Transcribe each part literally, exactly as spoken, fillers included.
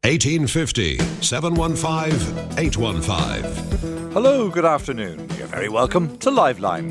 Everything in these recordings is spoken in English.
eighteen fifty, seven one five, eight one five. Hello, good afternoon. You're very welcome to Liveline.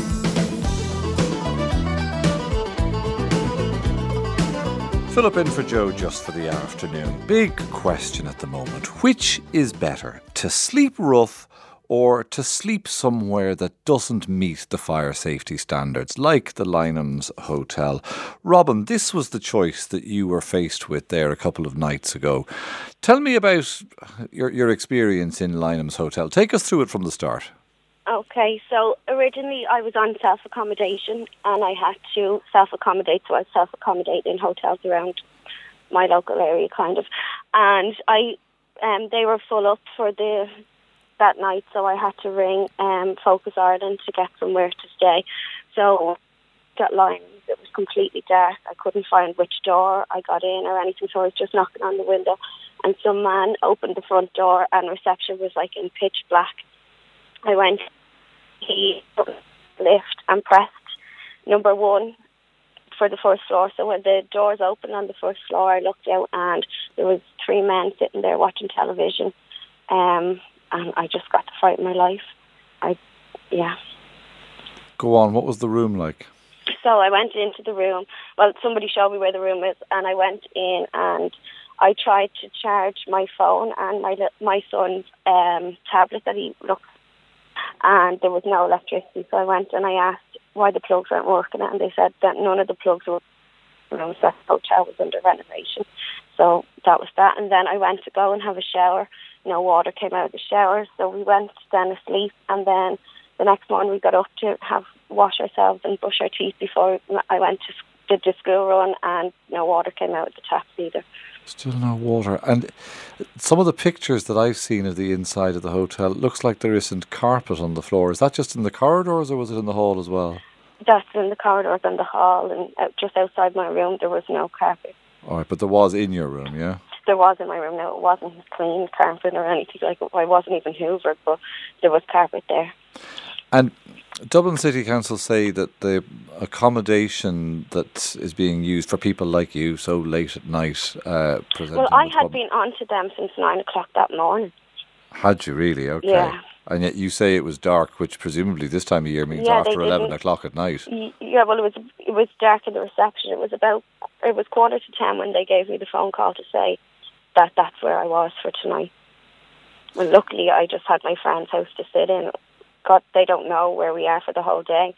Philip in for Joe just for the afternoon. Big question at the moment. Which is better, to sleep rough or to sleep somewhere that doesn't meet the fire safety standards, like the Lynham's Hotel? Robin, this was the choice that you were faced with there a couple of nights ago. Tell me about your, your experience in Lynham's Hotel. Take us through it from the start. Okay, so originally I was on self-accommodation and I had to self-accommodate, so I was self-accommodating in hotels around my local area, kind of. And I, um, they were full up for the that night, so I had to ring um, Focus Ireland to get somewhere to stay. So got lines, it was completely dark. I couldn't find which door I got in or anything, so I was just knocking on the window. And some man opened the front door and reception was like in pitch black. I went, he lift and pressed number one for the first floor. So when the doors opened on the first floor, I looked out and there was three men sitting there watching television. Um, and I just got to fight my life. I, yeah. Go on, what was the room like? So I went into the room. Well, somebody showed me where the room is, and I went in and I tried to charge my phone and my my son's um, tablet that he looked, and there was no electricity. So I went and I asked why the plugs weren't working, and they said that none of the plugs were working. The hotel was under renovation. So that was that. And then I went to go and have a shower. No water came out of the shower, so we went then asleep. And then the next morning we got up to have wash ourselves and brush our teeth before I went to did the school run, and no water came out of the taps either. Still no water. And some of the pictures that I've seen of the inside of the hotel, it looks like there isn't carpet on the floor. Is that just in the corridors or was it in the hall as well? That's in the corridors and the hall, and out, just outside my room there was no carpet. All right, but there was in your room, yeah? There was in my room. No, it wasn't clean carpet or anything like it. I wasn't even hoovered, but there was carpet there. And Dublin City Council say that the accommodation that is being used for people like you so late at night... Uh, well, I had been on to them since nine o'clock that morning. Had you really? Okay. Yeah. And yet you say it was dark, which presumably this time of year means yeah, after eleven o'clock at night. Yeah, well, it was it was dark in the reception. It was about it was quarter to ten when they gave me the phone call to say that that's where I was for tonight. Well, luckily I just had my friend's house to sit in. God, they don't know where we are for the whole day.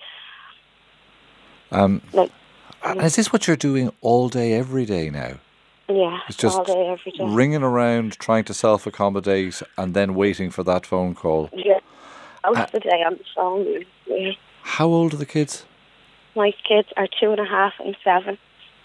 Um, like, is this what you're doing all day, every day now? Yeah, it's just all day, every day. Ringing around, trying to self-accommodate, and then waiting for that phone call. Yeah, most uh, of the day on the phone. Yeah. How old are the kids? My kids are two and a half and seven.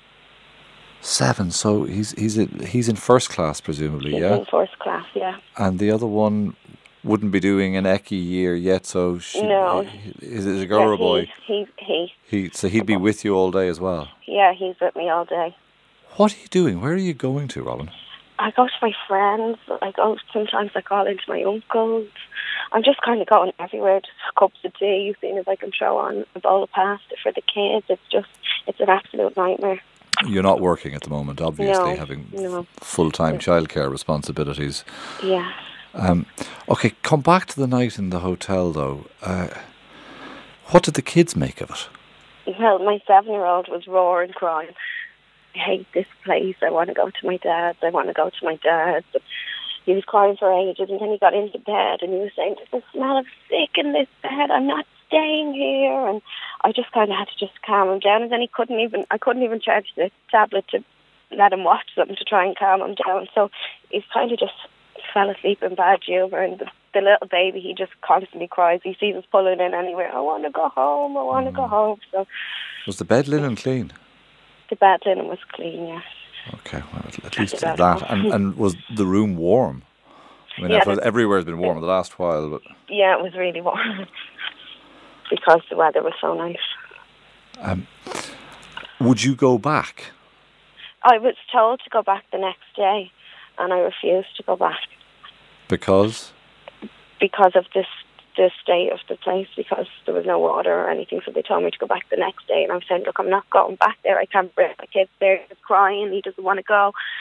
Seven. So he's he's in, he's in first class, presumably, he's yeah. In first class, yeah. And the other one wouldn't be doing an Eccy year yet, so she, no. Is it a girl yeah, or a boy? He he. He so he'd be with you all day as well. Yeah, he's with me all day. What are you doing? Where are you going to, Robin? I go to my friends. I go sometimes. I call into my uncles. I'm just kind of going everywhere. Just cups of tea, seeing if I can throw on a bowl of pasta for the kids. It's just, it's an absolute nightmare. You're not working at the moment, obviously, no, having no. full-time childcare responsibilities. Yeah. Um, okay, come back to the night in the hotel, though. Uh, what did the kids make of it? Well, my seven-year-old was roaring, crying. I hate this place. I want to go to my dad's. I want to go to my dad's. And he was crying for ages, and then he got into bed, and he was saying, "There's a smell of sick in this bed. I'm not staying here." And I just kind of had to just calm him down. And then he couldn't even. I couldn't even charge the tablet to let him watch something to try and calm him down. So he kind of just fell asleep in bad humor. And the, the little baby, he just constantly cries. He sees us pulling in anywhere. I want to go home. I want to mm. go home. So was the bed linen clean? The bed linen was clean, yeah. Okay, well, at, at least that. And, and was the room warm? I mean, yeah, everywhere's been warm in the last while, but... Yeah, it was really warm. Because the weather was so nice. Um, would you go back? I was told to go back the next day, and I refused to go back. Because? Because of this the state of the place, because there was no water or anything, so they told me to go back the next day, and I was saying, look, I'm not going back there. I can't bring my kids there. He's crying. He doesn't want to go. So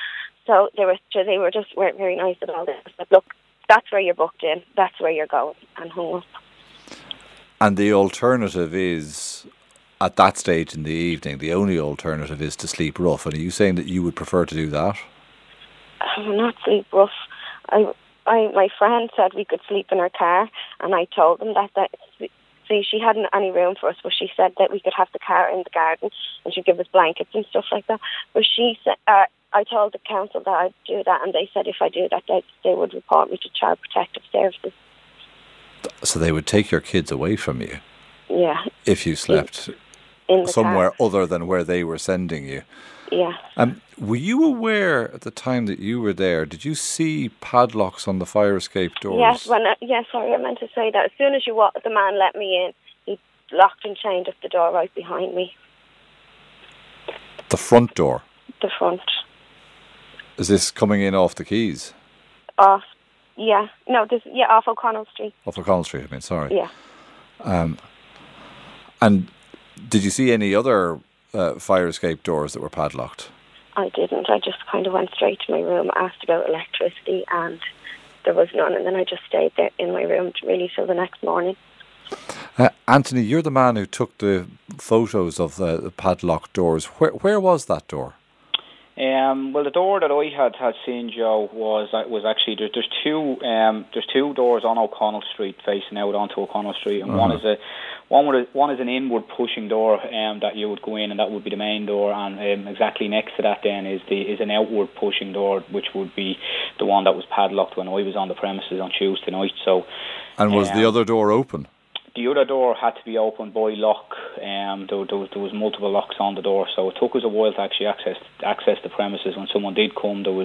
So they were so they were just weren't very nice at all. They said, look, that's where you're booked in, that's where you're going, and hung up. And the alternative is, at that stage in the evening, the only alternative is to sleep rough. And are you saying that you would prefer to do that? I'm not sleep rough. I, I, my friend said we could sleep in her car, and I told them that that. See, she hadn't any room for us, but she said that we could have the car in the garden, and she'd give us blankets and stuff like that. But she said, uh, I told the council that I'd do that, and they said if I do that, they, they would report me to Child Protective Services. So they would take your kids away from you? Yeah. If you slept in, in somewhere car. other than where they were sending you? Yeah. Um, were you aware at the time that you were there, did you see padlocks on the fire escape doors? Yes, when I, yes, sorry, I meant to say that. As soon as you walk, the man let me in, he locked and chained up the door right behind me. The front door? The front. Is this coming in off the quays? Off, yeah. No, this, yeah, off O'Connell Street. Off O'Connell Street, I mean, sorry. Yeah. Um, and did you see any other uh, fire escape doors that were padlocked? I didn't. I just kind of went straight to my room, asked about electricity, and there was none. And then I just stayed there in my room really till the next morning. Uh, Anthony, you're the man who took the photos of the, the padlocked doors. Where where was that door? Um, well, the door that I had, had seen, Joe, was was actually there's, there's two um, there's two doors on O'Connell Street facing out onto O'Connell Street, and uh-huh. one is a one with a, one is an inward pushing door um, that you would go in, and that would be the main door, and um, exactly next to that then is the is an outward pushing door, which would be the one that was padlocked when I was on the premises on Tuesday night. So, and was um, the other door open? The other door had to be opened by lock. Um, there, there, was, there was multiple locks on the door, so it took us a while to actually access access the premises. When someone did come, there was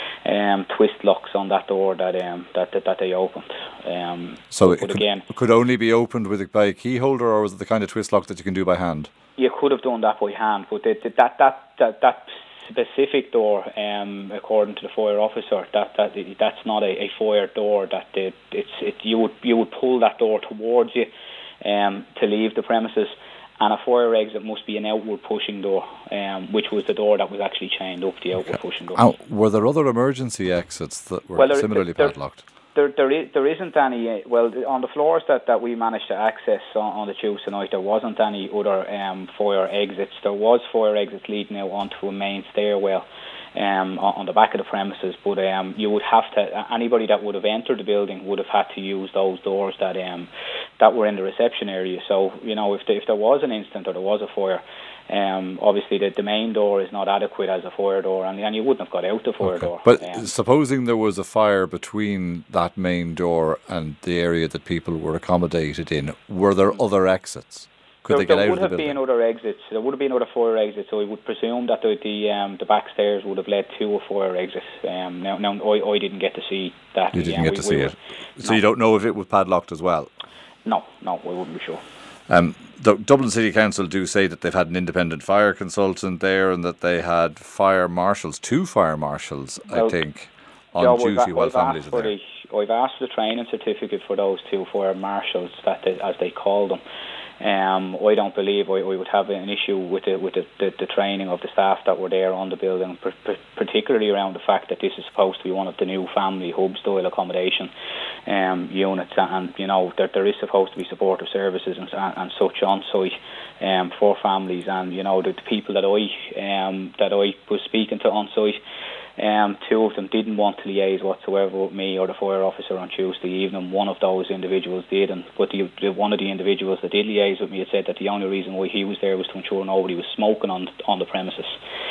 um, twist locks on that door that um, that, that that they opened. Um, so it could, again, it could only be opened with a, by a key holder, or was it the kind of twist lock that you can do by hand? You could have done that by hand, but the, the, that that that that. specific door, um, according to the fire officer, that, that that's not a, a fire door. That it, it's it you would you would pull that door towards you, um, to leave the premises, and a fire exit must be an outward pushing door, um, which was the door that was actually chained up, the outward okay. pushing door. And were there other emergency exits that were well, there, similarly there, padlocked? There, there, is, there isn't any. Well, on the floors that, that we managed to access on, on the Tuesday night, there wasn't any other um, fire exits. There was fire exits leading out onto a main stairwell um, on, on the back of the premises, but um, you would have to. Anybody that would have entered the building would have had to use those doors that um, that were in the reception area. So, you know, if the, if there was an incident or there was a fire, Um, obviously, the, the main door is not adequate as a fire door, and, and you wouldn't have got out the fire okay. door. But um, supposing there was a fire between that main door and the area that people were accommodated in, were there other exits? Could there, they get there out would of the have building? been other exits. There would have been other fire exits, so we would presume that the the, um, the back stairs would have led to a fire exit. Um, now, now I, I didn't get to see that. You didn't um, get we, to see we it. Were, so no. you don't know if it was padlocked as well? No, no, we wouldn't be sure. Um, the Dublin City Council do say that they've had an independent fire consultant there, and that they had fire marshals, two fire marshals, well, I think, on yeah, duty I've, while I've families are there. The, I've asked for the training certificate for those two fire marshals, that they, as they call them. Um, I don't believe I, I would have an issue with the with the, the, the training of the staff that were there on the building, per, per, particularly around the fact that this is supposed to be one of the new family hub style accommodation um, units, and you know there there is supposed to be supportive services and, and such on site um, for families, and you know the, the people that I um, that I was speaking to on site. Um, two of them didn't want to liaise whatsoever with me or the fire officer on Tuesday evening. One of those individuals did, and but the, the, one of the individuals that did liaise with me had said that the only reason why he was there was to ensure nobody was smoking on on the premises.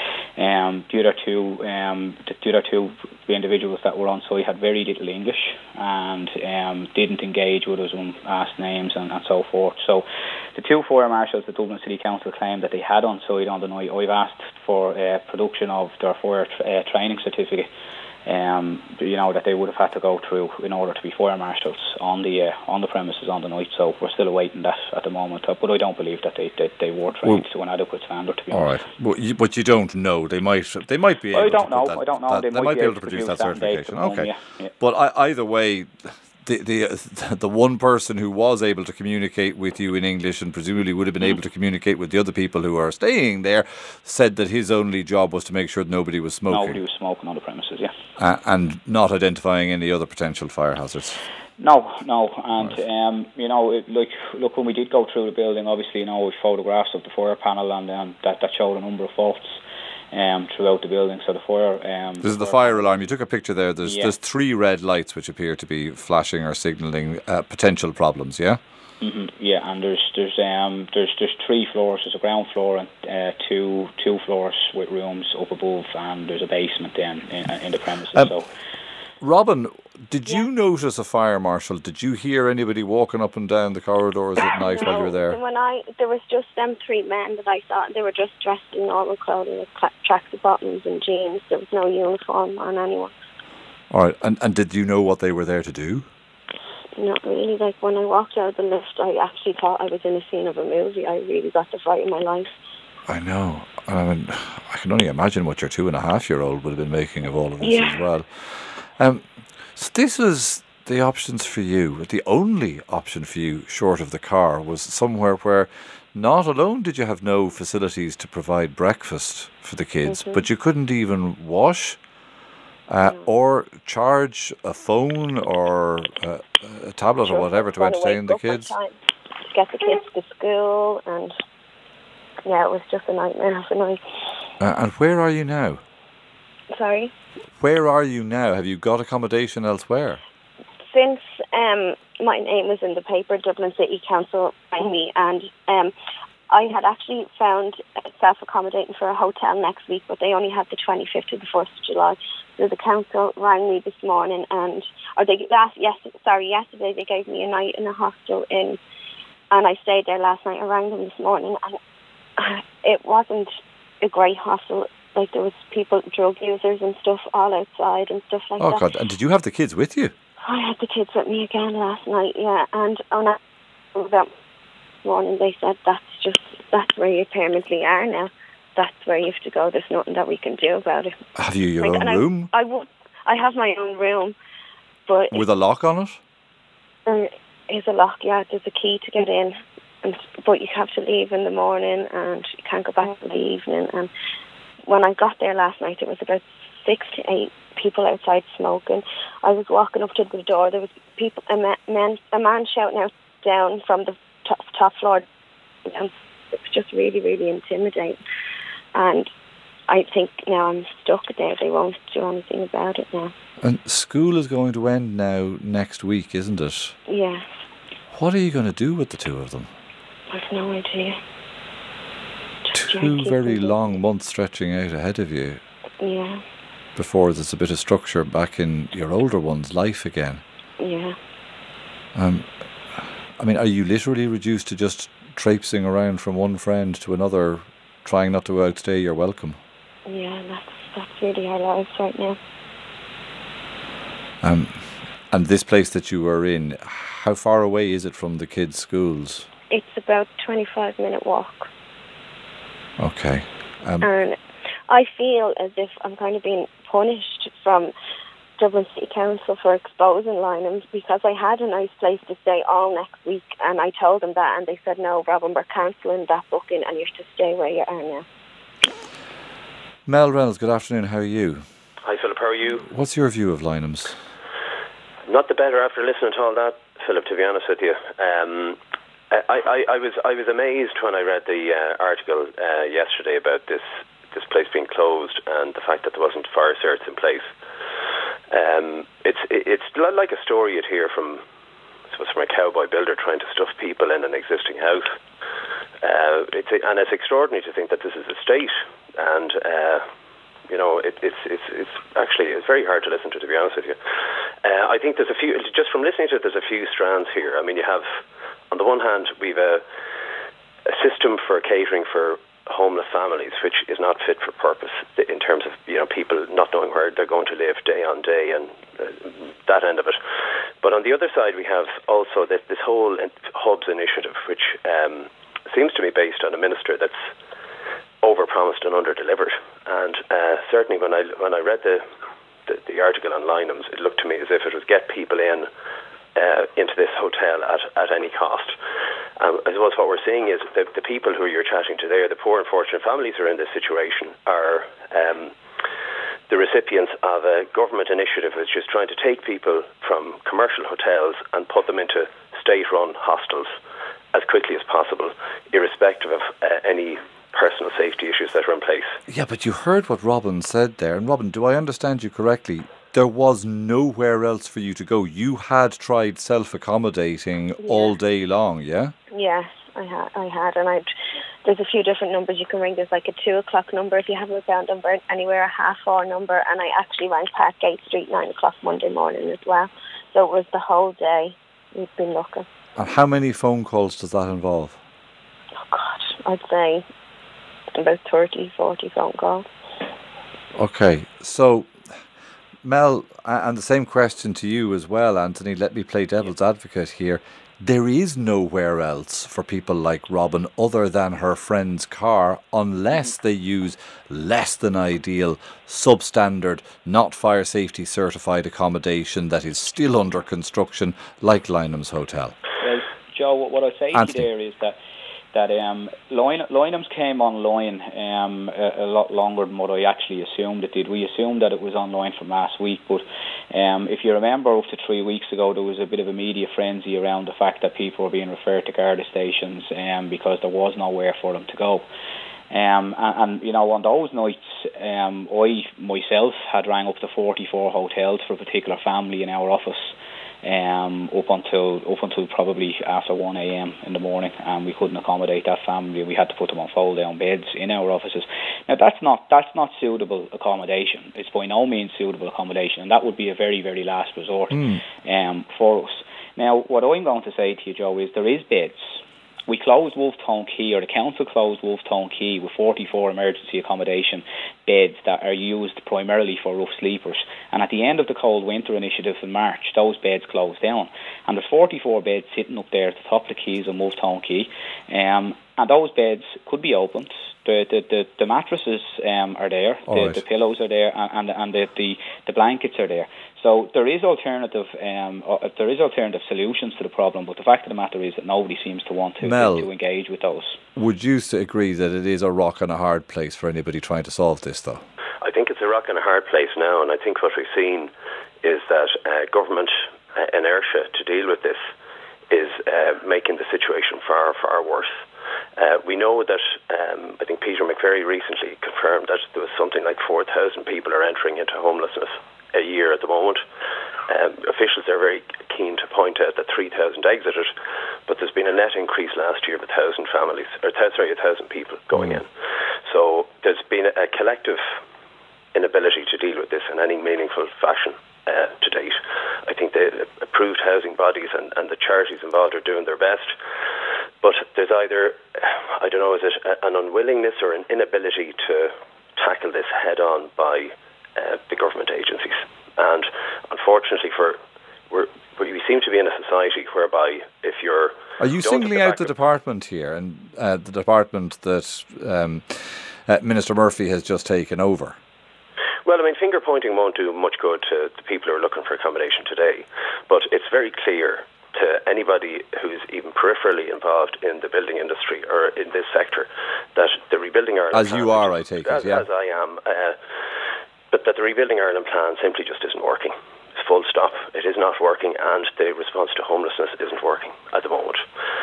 Um, the other two, um, the, the other two individuals that were on site had very little English and um, didn't engage with us when asked names and, and so forth. So, the two fire marshals the Dublin City Council claimed that they had on site on the night, I've asked for uh, production of their fire tra- uh, training certificate. Um, you know that they would have had to go through in order to be fire marshals on the uh, on the premises on the night. So we're still awaiting that at the moment. Uh, but I don't believe that they they, they were trained well, to an adequate standard. To be all honest. right, but you, but you don't know. They might they might be. Able I don't to know. That, I don't know. That, They, they might, might be able to produce that certification. Home, okay, yeah, yeah. but I, either way, the the the one person who was able to communicate with you in English and presumably would have been able to communicate with the other people who are staying there said that his only job was to make sure that nobody was smoking. Nobody was smoking on the premises, yeah. Uh, and not identifying any other potential fire hazards. No, no, and right. um, you know, it, like, look, when we did go through the building, obviously, you know, we photographs of the fire panel, and um, that that showed a number of faults um, throughout the building. So the fire. Um, this is the fire alarm. You took a picture there. There's yeah. there's three red lights which appear to be flashing or signalling uh, potential problems. Yeah. Mm-hmm, yeah, and there's there's um there's there's three floors. There's a ground floor and uh, two two floors with rooms up above, and there's a basement then in, in the premises. Um, so. Robin, did yeah. you notice a fire marshal? Did you hear anybody walking up and down the corridors at night no, while you were there? When I there was just them three men that I saw. They were just dressed in normal clothing, with tracksuit bottoms and jeans. There was no uniform on anyone. All right, and and did you know what they were there to do? Not really. Like, when I walked out of the lift, I actually thought I was in a scene of a movie. I really got the fright in my life. I know. I mean, I can only imagine what your two and a half year old would have been making of all of this yeah. as well. Um, so this was the options for you. The only option for you, short of the car, was somewhere where not alone did you have no facilities to provide breakfast for the kids, mm-hmm. but you couldn't even wash uh, no. or charge a phone or a, a tablet sure. or whatever to entertain the kids. To get the kids to school, and yeah, it was just a nightmare for night. Uh, and where are you now? Sorry? Where are you now? Have you got accommodation elsewhere? Since um, my name was in the paper, Dublin City Council rang me, and um, I had actually found self-accommodating for a hotel next week, but they only had the twenty-fifth to the first of July. So the council rang me this morning, and or they last yes, sorry, yesterday they gave me a night in a hostel in, and I stayed there last night. I rang them this morning, and it wasn't a great hostel. Like, there was people, drug users and stuff, all outside and stuff like oh, that. Oh God! And did you have the kids with you? I had the kids with me again last night, yeah. And on that morning, they said that's just that's where you permanently are now. That's where you have to go. There's nothing that we can do about it. Have you your like, own room? I, I, would, I have my own room, but with a lock on it. There is a lock. Yeah, there's a key to get in, and but you have to leave in the morning, and you can't go back in the evening. And when I got there last night, it was about six to eight people outside smoking. I was walking up to the door. There was people, a man, a man shouting out down from the top, top floor. And it was just really, really intimidating. And I think now I'm stuck there. They won't do anything about it now. And school is going to end now next week, isn't it? Yeah. What are you going to do with the two of them? I've no idea. Just two very long months stretching out ahead of you. Yeah. Before there's a bit of structure back in your older one's life again. Yeah. Um, I mean, are you literally reduced to just traipsing around from one friend to another, trying not to outstay your welcome? Yeah, that's that's really our lives right now. Um, and this place that you are in, how far away is it from the kids' schools? It's about a twenty-five minute walk. Okay. Um, and I feel as if I'm kind of being punished from Dublin City Council for exposing Lynham, because I had a nice place to stay all next week, and I told them that, and they said, no, Robin, we're cancelling that booking and you have to stay where you are now. Mel Reynolds, good afternoon, how are you? Hi Philip, how are you? What's your view of Lynham's? Not the better after listening to all that, Philip, to be honest with you. Um, I, I, I was I was amazed when I read the uh, article uh, yesterday about this this place being closed and the fact that there wasn't fire certs in place. Um, it's it's like a story you'd hear from, I suppose, from a cowboy builder trying to stuff people in an existing house. Uh, it's and it's extraordinary to think that this is a state, and uh, you know it, it's it's it's actually it's very hard to listen to, to be honest with you. Uh, I think there's a few just from listening to it. There's a few strands here. I mean, you have on the one hand we've a, a system for catering for homeless families, which is not fit for purpose in terms of, you know, people not knowing where they're going to live day on day and uh, that end of it. But on the other side, we have also this, this whole Hubs initiative, which um, seems to be based on a minister that's over-promised and under-delivered. And uh, certainly when I when I read the, the, the article on Lynham's, it looked to me as if it was get people in uh, into this hotel at, at any cost. Um, I suppose what we're seeing is that the people who you're chatting to there, the poor unfortunate families who are in this situation, are um, the recipients of a government initiative which is trying to take people from commercial hotels and put them into state-run hostels as quickly as possible, irrespective of uh, any personal safety issues that are in place. Yeah, but you heard what Robin said there. And Robin, do I understand you correctly? There was nowhere else for you to go. You had tried self-accommodating yeah. all day long, yeah? Yes, I had. I had, and I'd. There's a few different numbers you can ring. There's like a two o'clock number if you haven't a sound number, anywhere a half hour number, and I actually rang Parkgate Street nine o'clock Monday morning as well. So it was the whole day we've been looking. And how many phone calls does that involve? Oh God, I'd say about thirty, forty phone calls. Okay, so Mel, and the same question to you as well, Anthony. Let me play devil's advocate here. There is nowhere else for people like Robin other than her friend's car unless they use less than ideal, substandard, not fire safety certified accommodation that is still under construction like Lynham's Hotel. Well, Joe, what I say Anthony. to you there is that that um, Lynham's came online um, a, a lot longer than what I actually assumed it did. We assumed that it was online from last week, but um, if you remember, up to three weeks ago, there was a bit of a media frenzy around the fact that people were being referred to Garda stations um, because there was nowhere for them to go. Um, and, and, you know, on those nights, um, I myself had rang up to forty-four hotels for a particular family in our office. Um, up until up until probably after one a.m. in the morning, and we couldn't accommodate that family. We had to put them on fold-down beds in our offices. Now that's not that's not suitable accommodation. It's by no means suitable accommodation, and that would be a very very last resort mm. um, for us. Now, what I'm going to say to you, Joe, is there is beds. We closed Wolftown Quay, or the council closed Wolftown Quay with forty-four emergency accommodation beds that are used primarily for rough sleepers. And at the end of the cold winter initiative in March, those beds closed down. And there's forty-four beds sitting up there at the top of the quays on Wolftown Quay. Um, and those beds could be opened. The the, the, the mattresses um, are there, the, right. the pillows are there, and and, and the, the, the blankets are there. So there is alternative um, uh, there is alternative solutions to the problem, but the fact of the matter is that nobody seems to want to, Mel, to engage with those. Would you agree that it is a rock and a hard place for anybody trying to solve this, though? I think it's a rock and a hard place now, and I think what we've seen is that uh, government uh, inertia to deal with this is uh, making the situation far, far worse. Uh, we know that, um, I think Peter McVerry recently confirmed that there was something like four thousand people are entering into homelessness a year at the moment. Um, officials are very keen to point out that three thousand exited, but there's been a net increase last year of one thousand families, or sorry, one thousand people going in. So there's been a, a collective inability to deal with this in any meaningful fashion uh, to date. I think the approved housing bodies and, and the charities involved are doing their best, but there's either, I don't know, is it an unwillingness or an inability to tackle this head on by uh, the government agencies. And unfortunately, for we're, we seem to be in a society whereby if you're... Are you singling out the department here, and uh, the department that um, uh, Minister Murphy has just taken over? Well, I mean, finger pointing won't do much good to the people who are looking for accommodation today, but it's very clear to anybody who's even peripherally involved in the building industry or in this sector that the Rebuilding Ireland as plan, you are, I take as, it, yeah. as I am, uh, but that the Rebuilding Ireland plan simply just isn't working. Full stop. It is not working, and the response to homelessness isn't working at the moment.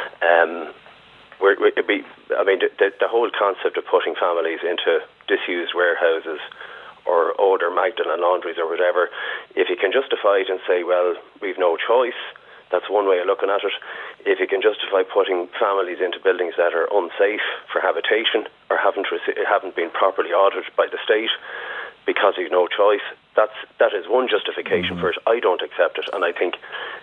Um, we're, we, I mean, the, the whole concept of putting families into disused warehouses or older Magdalen laundries or whatever, if you can justify it and say, well, we've no choice, that's one way of looking at it. If you can justify putting families into buildings that are unsafe for habitation or haven't rec- haven't been properly audited by the state because you've no choice, that's that is one justification mm-hmm. for it. I don't accept it, and I think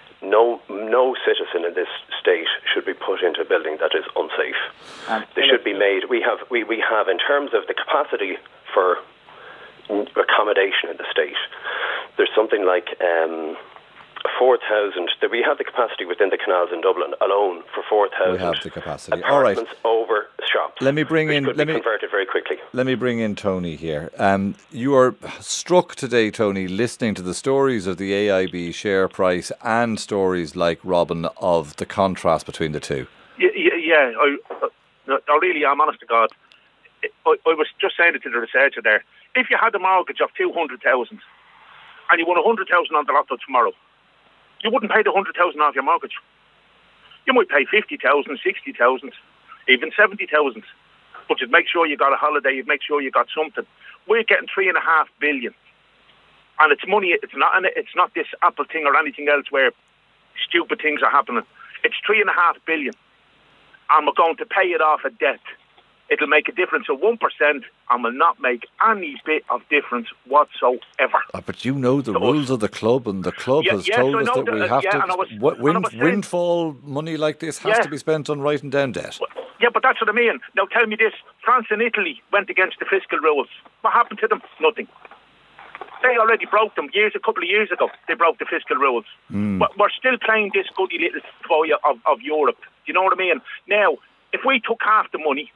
no no citizen in this state should be put into a building that is unsafe. Um, they should be made. We have we, we have in terms of the capacity for accommodation in the state, there's something like um, four thousand. That we have the capacity within the canals in Dublin alone for four thousand. We have the capacity. Apartments All right. over shops. Let me bring which in. Could let be me converted very quickly. Let me bring in Tony here. Um, you are struck today, Tony, listening to the stories of the A I B share price and stories like Robin of the contrast between the two. Yeah, yeah, yeah I, I really am, honest to God. I, I was just saying it to the researcher there. If you had a mortgage of two hundred thousand and you won one hundred thousand on the lotto tomorrow, you wouldn't pay the one hundred thousand off your mortgage. You might pay fifty thousand, sixty thousand, even seventy thousand. But you'd make sure you got a holiday, you'd make sure you got something. We're getting three and a half billion. And it's money, it's not it's not this Apple thing or anything else where stupid things are happening. It's three and a half billion. And we're going to pay it off a debt. It'll make a difference of one percent and will not make any bit of difference whatsoever. Oh, but you know the so rules of the club, and the club yeah, has yes, told I us know that the, we uh, have yeah, to... and I was, w- wind, and I was saying, windfall money like this has yeah. to be spent on writing down debt. Yeah, but that's what I mean. Now tell me this. France and Italy went against the fiscal rules. What happened to them? Nothing. They already broke them years, a couple of years ago. They broke the fiscal rules. Mm. But we're still playing this goody little toy of, of Europe. You know what I mean? Now, if we took half the money,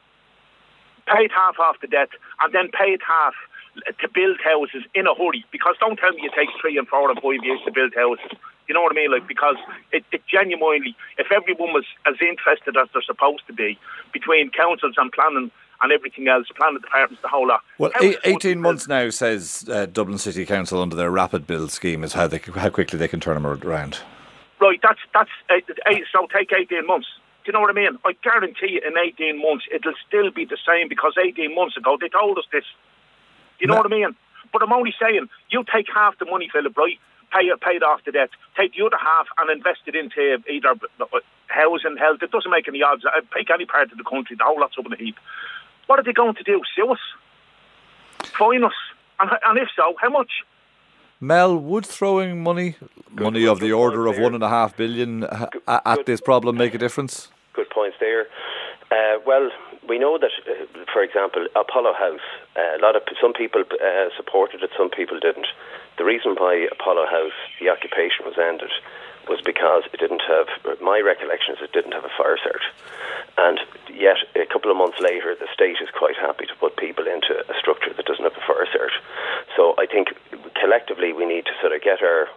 paid half off the debt, and then paid half to build houses in a hurry, because don't tell me it takes three and four and five years to build houses. You know what I mean? Like, because it, it genuinely, if everyone was as interested as they're supposed to be, between councils and planning and everything else, planning departments, the whole lot. Well, eight, eighteen months now, says uh, Dublin City Council under their rapid build scheme, is how they how quickly they can turn them around. Right, that's that's uh, eight, so take eighteen months. Do you know what I mean? I guarantee you in eighteen months it'll still be the same, because eighteen months ago they told us this. You know Ma- what I mean? But I'm only saying, you take half the money, Philip, right? Pay it, pay it off the debt. Take the other half and invest it into either housing, health. It doesn't make any odds. Pick any part of the country, the whole lot's up in a heap. What are they going to do? Sue us? Fine us? And, and if so, how much? Mel, would throwing money, Good, money good, of the good order of there. one and a half billion uh, Good, at good. this problem make a difference? Good points there. Uh, well, we know that, uh, for example, Apollo House, uh, a lot of some people uh, supported it, some people didn't. The reason why Apollo House, the occupation was ended, was because it didn't have, my recollection is it didn't have a fire cert. And yet, a couple of months later, the state is quite happy to put people into a structure that doesn't have a fire cert. So I think collectively we need to sort of get our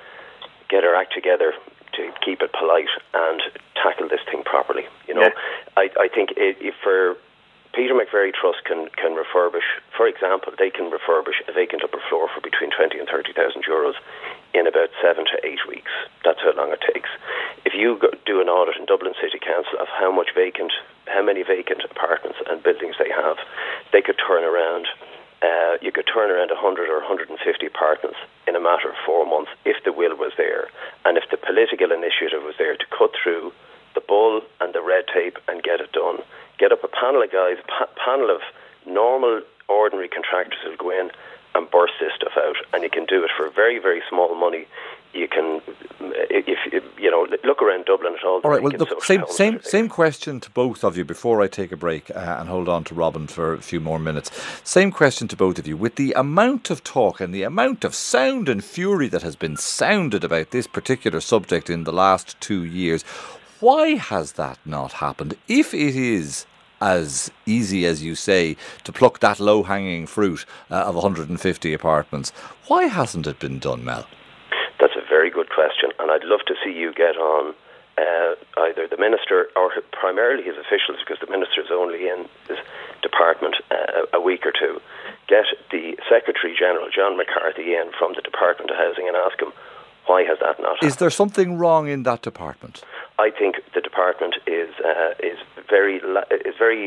get our act together to keep it polite and tackle this thing properly. You know, Yeah. I, I think it, if for Peter McVerry Trust can, can refurbish, for example, they can refurbish a vacant upper floor for between twenty and thirty thousand euros in about seven to eight weeks. That's how long it takes. If you go, do an audit in Dublin City Council of how much vacant, how many vacant apartments and buildings they have, they could turn around. Uh, you could turn around one hundred or one hundred fifty apartments in a matter of four months if the will was there, and if the political initiative was there to cut through the bull and the red tape and get it done. Get up a panel of guys, pa- panel of normal, ordinary contractors who'll go in and burst this stuff out, and you can do it for very, very small money. You can, if, if you know, look around Dublin at all. All right. Well, vacant look, social same homes same are there. same question to both of you before I take a break uh, and hold on to Robin for a few more minutes. Same question to both of you. With the amount of talk and the amount of sound and fury that has been sounded about this particular subject in the last two years, why has that not happened? If it is as easy as you say to pluck that low-hanging fruit uh, of one hundred fifty apartments, why hasn't it been done, Mel? That's a very good question, and I'd love to see you get on uh, either the Minister or primarily his officials, because the Minister's only in his department uh, a week or two. Get the Secretary-General, John McCarthy, in from the Department of Housing and ask him, why has that not happened? Is there something wrong in that department? I think the department is uh, is very is very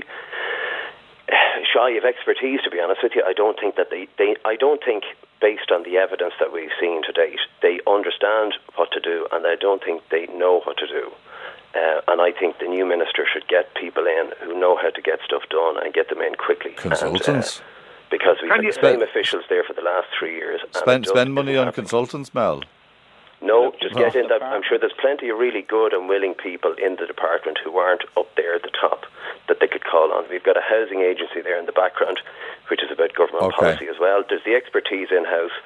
shy of expertise. To be honest with you, I don't think that they, they I don't think, based on the evidence that we've seen to date, they understand what to do, and I don't think they know what to do. Uh, and I think the new minister should get people in who know how to get stuff done and get them in quickly. Consultants. And, uh, because we've Can had you the same spend- officials there for the last three years. and it Spend just spend money isn't on happening. consultants, Mel? No, just Well, get in that. I'm sure there's plenty of really good and willing people in the department who aren't up there at the top that they could call on. We've got a housing agency there in the background, which is about government Okay. policy as well. There's the expertise in-house.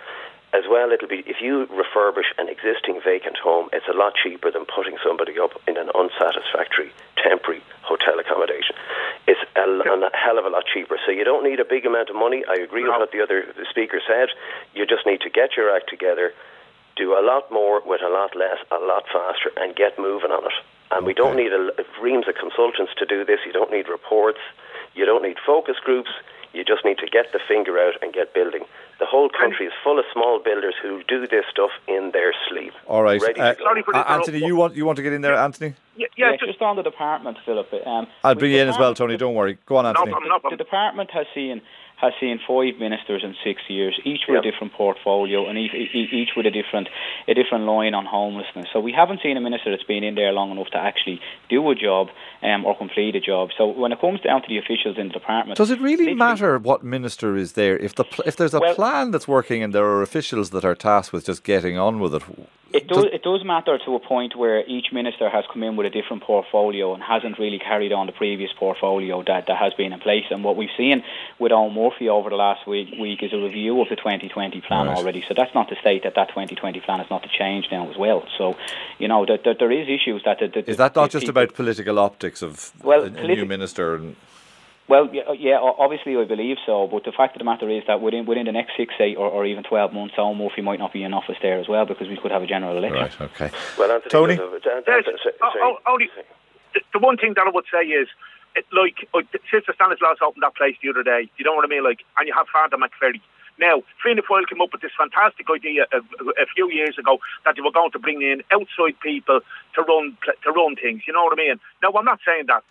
as well, it'll be, if you refurbish an existing vacant home, it's a lot cheaper than putting somebody up in an unsatisfactory temporary hotel accommodation. It's a, a hell of a lot cheaper. So you don't need a big amount of money. I agree no. with what the other the speaker said. You just need to get your act together, do a lot more with a lot less, a lot faster, and get moving on it. And we don't need a, reams of consultants to do this. You don't need reports. You don't need focus groups. You just need to get the finger out and get building. The whole country is full of small builders who do this stuff in their sleep. All right. Uh, Sorry for uh, Anthony, you want you want to get in there, Anthony? Yeah, yeah, yeah just, just on the department, Philip. Um, I'll bring you in as well, Tony. Don't worry. Go on, Anthony. No problem, no problem. The department has seen has seen five ministers in six years, each with yep. a different portfolio and each, each with a different a different line on homelessness. So we haven't seen a minister that's been in there long enough to actually do a job um, or complete a job. So when it comes down to the officials in the department, does it really matter what minister is there if the pl- if there's a well, plan that's working and there are officials that are tasked with just getting on with it? It does, it does matter to a point where each minister has come in with a different portfolio and hasn't really carried on the previous portfolio that, that has been in place. And what we've seen with Owen Murphy over the last week, week is a review of the twenty twenty plan right. already. So that's not to state that that twenty twenty plan is not to change now as well. So, you know, that, that there is issues that... that, that is that not just people, about political optics of well, a, a politi- new minister? And Well, yeah, yeah, obviously I believe so, but the fact of the matter is that within within the next six, eight or, or even twelve months, Owen Murphy might not be in office there as well because we could have a general election. Right, okay. Well, Anthony, Tony? There's, oh, only, the, the one thing that I would say is, it, like, Sister Stanislaus opened that place the other day, you know what I mean? Like, and you have Father McFerry. Now, Fianna Fáil came up with this fantastic idea a, a few years ago that they were going to bring in outside people to run to run things, you know what I mean? Now, I'm not saying that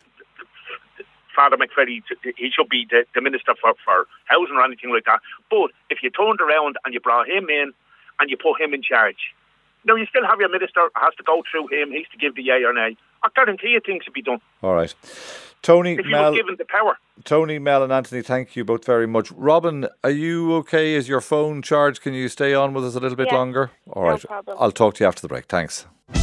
Father McFerry, he should be the, the Minister for, for Housing or anything like that. But if you turned around and you brought him in and you put him in charge, now you still have your Minister, has to go through him, he's to give the yay or nay. I guarantee you things would be done. All right. Tony, if you Mel, were given the power. Tony, Mel and Anthony, thank you both very much. Robin, are you okay? Is your phone charged? Can you stay on with us a little bit yeah, longer? All no right. problem. I'll talk to you after the break. Thanks.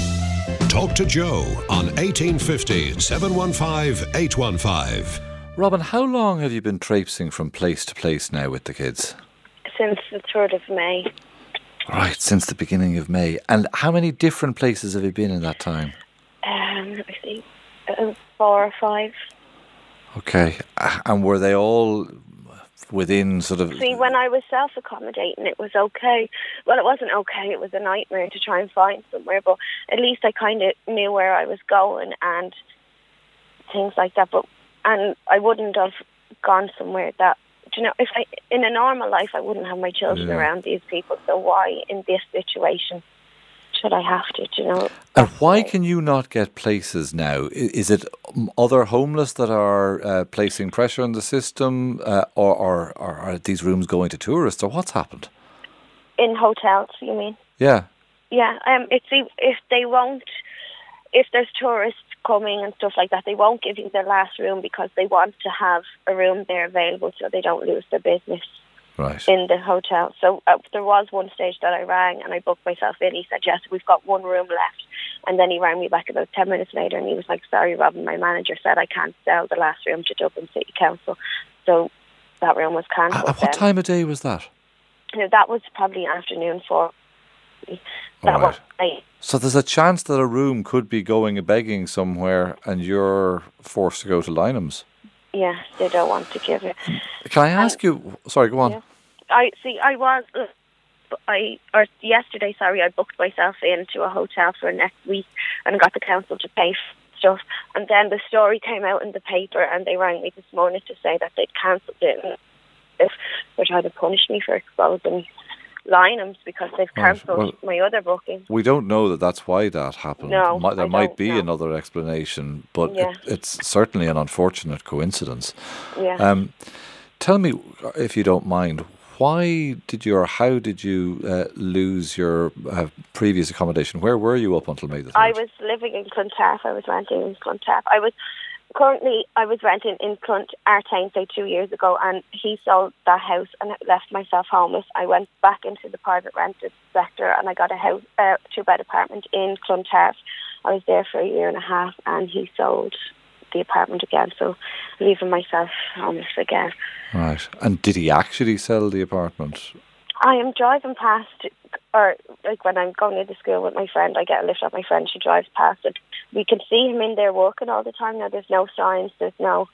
Talk to Joe on eighteen fifty, seven one five, eight one five. Robin, how long have you been traipsing from place to place now with the kids? Since the third of May. Right, since the beginning of May. And how many different places have you been in that time? Um, let me see, uh, four or five. Okay, and were they all within sort of... See, when I was self-accommodating, it was okay. Well, it wasn't okay, it was a nightmare to try and find somewhere, but at least I kind of knew where I was going and things like that. But and I wouldn't have gone somewhere that, you know, if I in a normal life I wouldn't have my children yeah. around these people. So why in this situation should I have to? Do you know? And why can you not get places now? Is it other homeless that are uh, placing pressure on the system, uh, or, or, or are these rooms going to tourists, or what's happened? In hotels, you mean? Yeah. Yeah. Um. It's if they won't, if there's tourists coming and stuff like that, they won't give you their last room because they want to have a room there available so they don't lose their business right. in the hotel. So uh, there was one stage that I rang and I booked myself in. He said, yes, we've got one room left. And then he rang me back about ten minutes later and he was like, sorry, Robin, my manager said I can't sell the last room to Dublin City Council. So that room was cancelled. At what time of day was that? You know, that was probably afternoon for that right. was I, So there's a chance that a room could be going a begging somewhere and you're forced to go to Lynham's. Yeah, they don't want to give it. Can I ask um, you... Sorry, go on. Yeah. I see, I was... Uh, I or yesterday, sorry, I booked myself into a hotel for next week and got the council to pay for stuff. And then the story came out in the paper and they rang me this morning to say that they'd cancelled it. And if they're trying to punish me for exposing Lynham's because they've cancelled right. well, my other booking. We don't know that that's why that happened. No, might, there I might don't be know. another explanation, but Yeah. it, it's certainly an unfortunate coincidence. Yeah. Um, tell me, if you don't mind, why did you or how did you uh, lose your uh, previous accommodation? Where were you up until May the third? I was living in Clontarf. I was renting in Clontarf. I was currently I was renting in Clunt Artane say two years ago, and he sold that house and left myself homeless. I went back into the private rented sector and I got a house, uh, two bed apartment in Clontarf. I was there for a year and a half, and he sold the apartment again, so leaving myself homeless again. Right. And did he actually sell the apartment? I am driving past, or like when I'm going into school with my friend, I get a lift off my friend, she drives past it. We can see him in there working all the time now. There's no signs, there's no...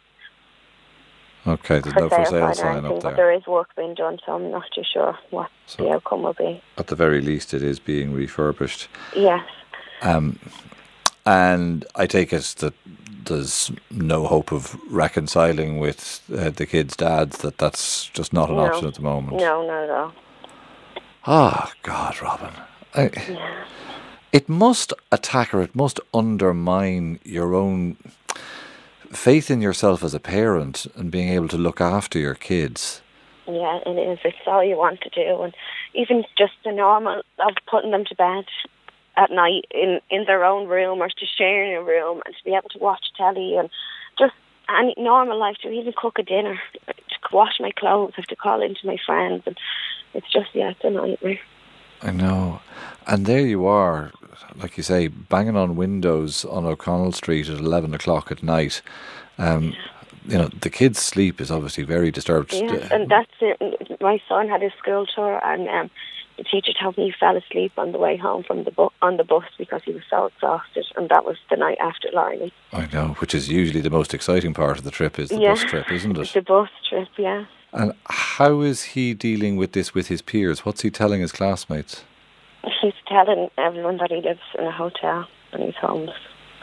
Okay, there's no for sale sign up there. But there is work being done, so I'm not too sure what so the outcome will be. At the very least, it is being refurbished. Yes. Um, and I take it that there's no hope of reconciling with uh, the kids' dads, that that's just not an no. option at the moment. No, not at all. Ah, oh, God, Robin. I, yeah. It must attack or it must undermine your own faith in yourself as a parent and being able to look after your kids. Yeah, it is. It's all you want to do. And even just the normal of putting them to bed at night in, in their own room or to share a room and to be able to watch telly and just any normal life, to even cook a dinner, to wash my clothes, have to call into my friends. And it's just, yeah, it's a nightmare. I know. And there you are, like you say, banging on windows on O'Connell Street at eleven o'clock at night. Um, you know, the kids' sleep is obviously very disturbed. Yes, and that's it. My son had his school tour, and um, the teacher told me he fell asleep on the way home from the bu- on the bus because he was so exhausted, and that was the night after learning. I know, which is usually the most exciting part of the trip, is the yeah. bus trip, isn't it? The bus trip, yeah. And how is he dealing with this with his peers? What's he telling his classmates? He's telling everyone that he lives in a hotel and he's homeless.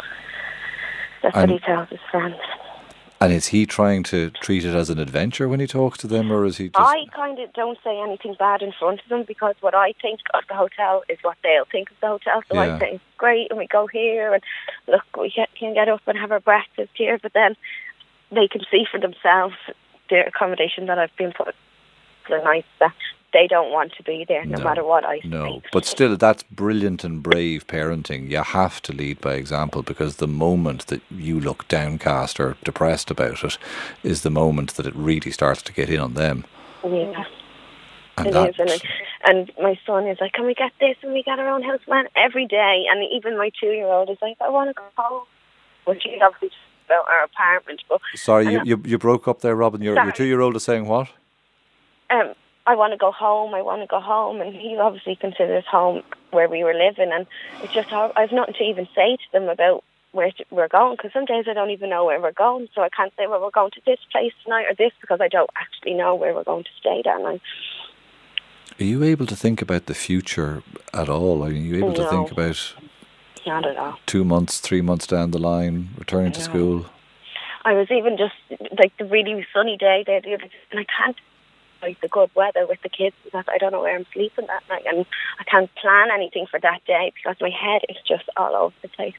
That's and, what he tells his friends. And is he trying to treat it as an adventure when he talks to them, or is he just... I kind of don't say anything bad in front of them, because what I think of the hotel is what they'll think of the hotel. So yeah. I say, it's great, and we go here, and look, we can get up and have our breakfast here, but then they can see for themselves the accommodation that I've been put the nights that they don't want to be there, no, no matter what I No, think. But still, that's brilliant and brave parenting. You have to lead by example, because the moment that you look downcast or depressed about it is the moment that it really starts to get in on them. Yeah, and it that, is. And, it, and my son is like, can we get this and we get our own house, man, every day. And even my two-year-old is like, I want to go home. Well, she's obviously just about our apartment. But Sorry, you, you you broke up there, Robin. Your, your two-year-old is saying what? Um. I want to go home, I want to go home, and he obviously considers home where we were living, and it's just hard. I've nothing to even say to them about where to, we're going, because some days I don't even know where we're going, so I can't say, well, we're going to this place tonight or this, because I don't actually know where we're going to stay that night. Are you able to think about the future at all? Are you able no, to think about not at all. two months, three months down the line, returning to school? I was even just, like, the really sunny day there, the other, and I can't like the good weather with the kids, because I don't know where I'm sleeping that night, and I can't plan anything for that day because my head is just all over the place.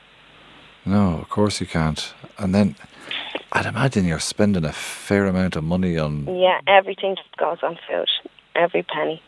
No, of course you can't. And then I'd imagine you're spending a fair amount of money on... Yeah, everything just goes on food, every penny.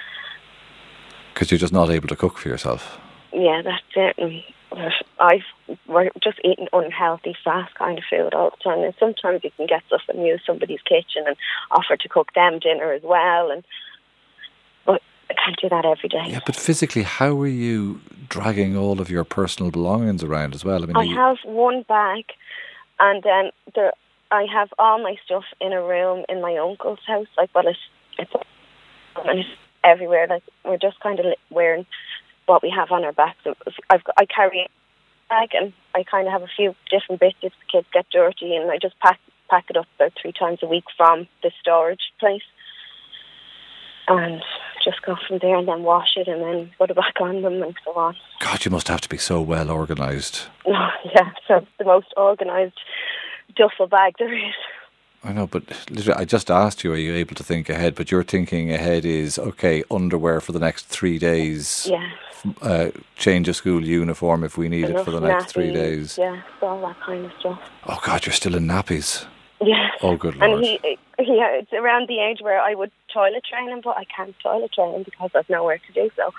Because you're just not able to cook for yourself. Yeah, that's it. And I've we're just eating unhealthy, fast kind of food all the time. And sometimes you can get stuff and use somebody's kitchen and offer to cook them dinner as well. And but I can't do that every day. Yeah, but physically, how are you dragging all of your personal belongings around as well? I mean, I you... have one bag, and then there I have all my stuff in a room in my uncle's house. Like, well, it's it's, it's everywhere. Like, we're just kind of wearing what we have on our backs. I've got, I carry a bag, and I kind of have a few different bits if the kids get dirty, and I just pack pack it up about three times a week from the storage place, and just go from there and then wash it and then put it back on them and so on. God, you must have to be so well organised. Oh, yeah, so it's the most organised duffel bag there is. I know, but literally, I just asked you, are you able to think ahead? But your thinking ahead is, okay, underwear for the next three days. Yeah. Uh, change a school uniform if we need Enough it for the next nappies, three days. Yeah, all that kind of stuff. Oh, God, you're still in nappies. Yeah. Oh, good Lord. And he, he, it's around the age where I would toilet train him, but I can't toilet train him because I've nowhere to do so.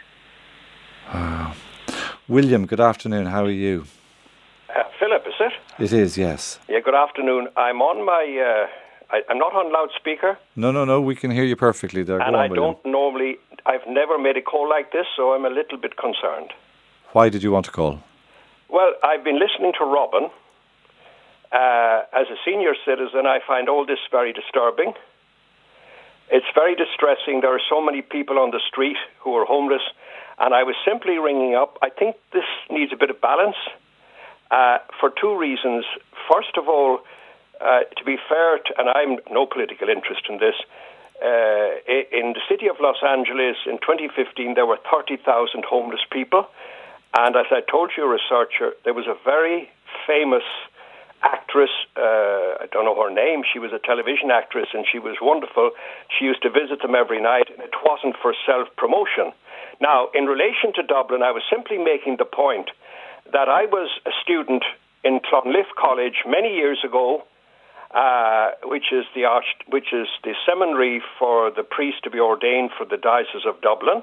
Oh. William, good afternoon. How are you? Uh, Philip, is it? It is, yes. Yeah, good afternoon. I'm on my... Uh, I, I'm not on loudspeaker. No, no, no, we can hear you perfectly there. And Go on, I William. don't normally... I've never made a call like this, so I'm a little bit concerned. Why did you want to call? Well, I've been listening to Robin. Uh, as a senior citizen, I find all this very disturbing. It's very distressing. There are so many people on the street who are homeless, and I was simply ringing up. I think this needs a bit of balance uh, for two reasons. First of all, uh, to be fair, to, and I'm no political interest in this, uh, in the city of Los Angeles in twenty fifteen, there were thirty thousand homeless people. And as I told you, a researcher, there was a very famous actress, uh, I don't know her name, she was a television actress and she was wonderful. She used to visit them every night, and it wasn't for self-promotion. Now, in relation to Dublin, I was simply making the point that I was a student in Clonliffe College many years ago, uh, which is the arch, which is the seminary for the priest to be ordained for the Diocese of Dublin,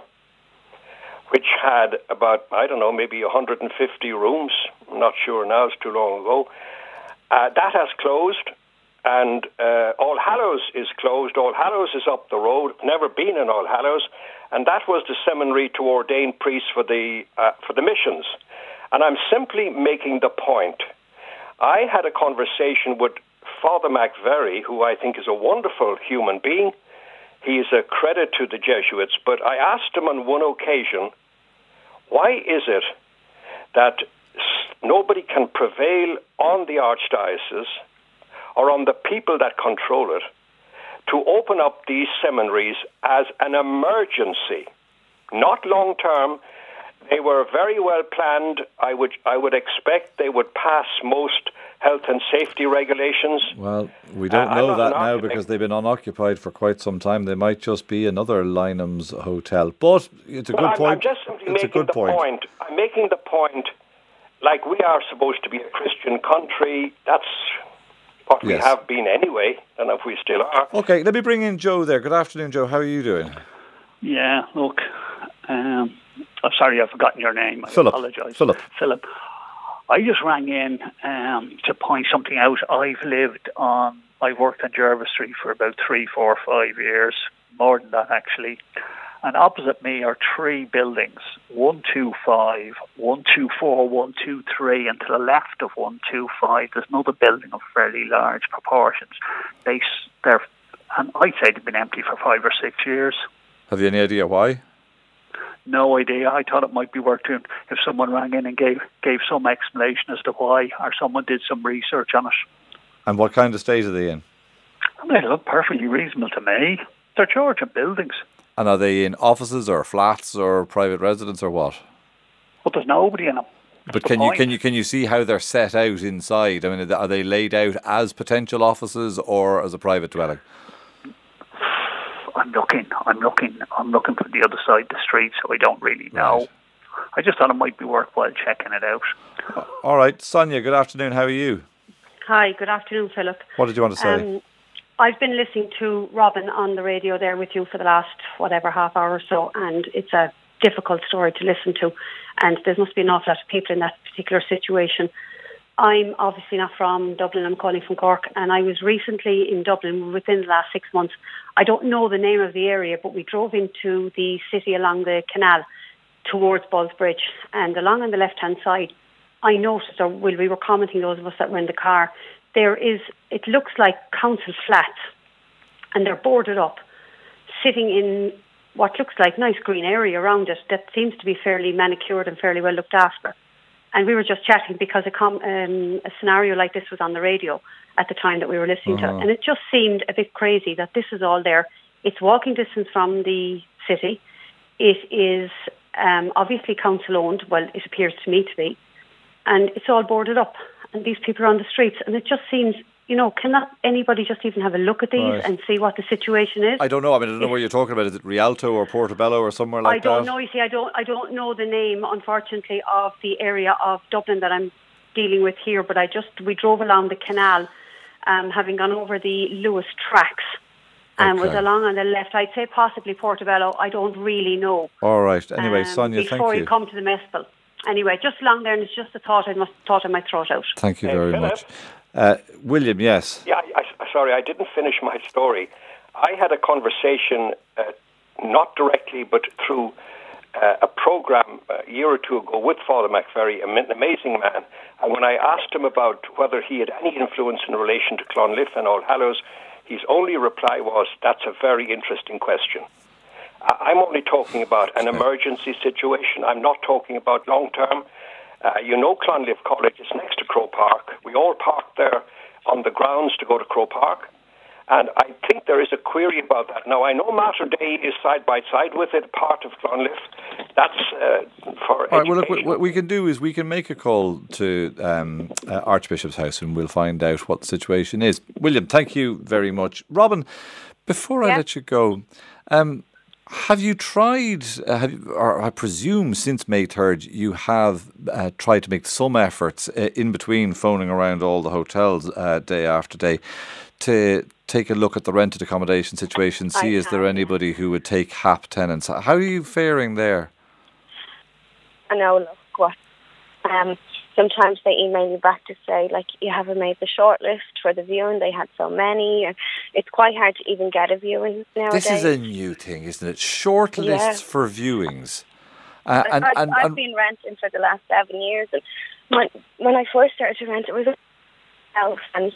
which had about, I don't know, maybe one hundred fifty rooms. I'm not sure now, it's too long ago. Uh, that has closed, and uh, All Hallows is closed. All Hallows is up the road. Never been in All Hallows, and that was the seminary to ordain priests for the uh, for the missions. And I'm simply making the point. I had a conversation with Father McVerry, who I think is a wonderful human being. He is a credit to the Jesuits, but I asked him on one occasion, why is it that nobody can prevail on the Archdiocese or on the people that control it to open up these seminaries as an emergency, not long-term. They were very well planned. I would I would expect they would pass most health and safety regulations. Well, we don't uh, know that now because they've been unoccupied for quite some time. They might just be another Lynham's hotel. But it's a well, good I'm, point. I'm just simply it's making a good the point. point. I'm making the point, like we are supposed to be a Christian country. That's what yes. we have been anyway, and if we still are. Okay, let me bring in Joe there. Good afternoon, Joe. How are you doing? Yeah, look, um, I'm sorry I've forgotten your name. I Philip. apologise. Philip. Philip. I just rang in um, to point something out. I've lived on, I've worked on Jervis Street for about three, four, five years, more than that actually. And opposite me are three buildings, one two five, one two four, one two three, and to the left of one two five, there's another building of fairly large proportions. They, they're, and I'd say they've been empty for five or six years. Have you any idea why? No idea. I thought it might be worth doing if someone rang in and gave gave some explanation as to why, or someone did some research on it. And what kind of state are they in? They look perfectly reasonable to me. They're Georgian buildings. And are they in offices or flats or private residence or what? But there's nobody in them. That's but the can point. you can you can you see how they're set out inside? I mean, are they laid out as potential offices or as a private dwelling? I'm looking, I'm looking, I'm looking from the other side of the street, so I don't really know. Right. I just thought it might be worthwhile checking it out. All right, Sonia, good afternoon. How are you? Hi, good afternoon, Philip. What did you want to say? Um, I've been listening to Robin on the radio there with you for the last, whatever, half hour or so, and it's a difficult story to listen to, and there must be an awful lot of people in that particular situation. I'm obviously not from Dublin, I'm calling from Cork, and I was recently in Dublin within the last six months. I don't know the name of the area, but we drove into the city along the canal towards Bullsbridge, and along on the left-hand side, I noticed, or well, we were commenting, those of us that were in the car, there is, it looks like council flats, and they're boarded up, sitting in what looks like nice green area around it that seems to be fairly manicured and fairly well looked after. And we were just chatting because a, com- um, a scenario like this was on the radio at the time that we were listening uh-huh. to it. And it just seemed a bit crazy that this is all there. It's walking distance from the city. It is um, obviously council-owned. Well, it appears to me to be. And it's all boarded up. And these people are on the streets. And it just seems, you know, cannot anybody just even have a look at these right. and see what the situation is? I don't know. I mean, I don't know what you're talking about. Is it Rialto or Portobello or somewhere like I don't that? know. You see, I don't. I don't know the name, unfortunately, of the area of Dublin that I'm dealing with here. But I just we drove along the canal, um, having gone over the Lewis tracks, and okay. was along on the left. I'd say possibly Portobello. I don't really know. All right. Anyway, um, Sonia, thank you. Before you come to the Mespel. Anyway, just along there, and it's just a thought. I must thought I might throw it out. Thank you Hey, very Philip? much, uh, William. Yes. Yeah, I, I, sorry, I didn't finish my story. I had a conversation, uh, not directly, but through uh, a program a year or two ago with Father McVerry, an amazing man. And when I asked him about whether he had any influence in relation to Clonliffe and All Hallows, his only reply was, "That's a very interesting question." I'm only talking about an emergency situation. I'm not talking about long-term. Uh, you know, Clonliffe College is next to Croke Park. We all park there on the grounds to go to Croke Park. And I think there is a query about that. Now, I know Mater Dei is side by side with it, part of Clonliffe. That's uh, for All education. right, well, look, what we can do is we can make a call to um, uh, Archbishop's House and we'll find out what the situation is. William, thank you very much. Robin, before yeah. I let you go, um, have you tried, uh, have you, or I presume since May third, you have uh, tried to make some efforts uh, in between phoning around all the hotels uh, day after day to take a look at the rented accommodation situation, see is there anybody who would take H A P tenants. How are you faring there? I know, look, what, um, sometimes they email you back to say, like, you haven't made the shortlist for the viewing, they had so many. It's quite hard to even get a viewing nowadays. This is a new thing, isn't it? Shortlists yeah. for viewings. Uh, and, and, I, and, I've and been renting for the last seven years. And when, when I first started to rent, it was myself and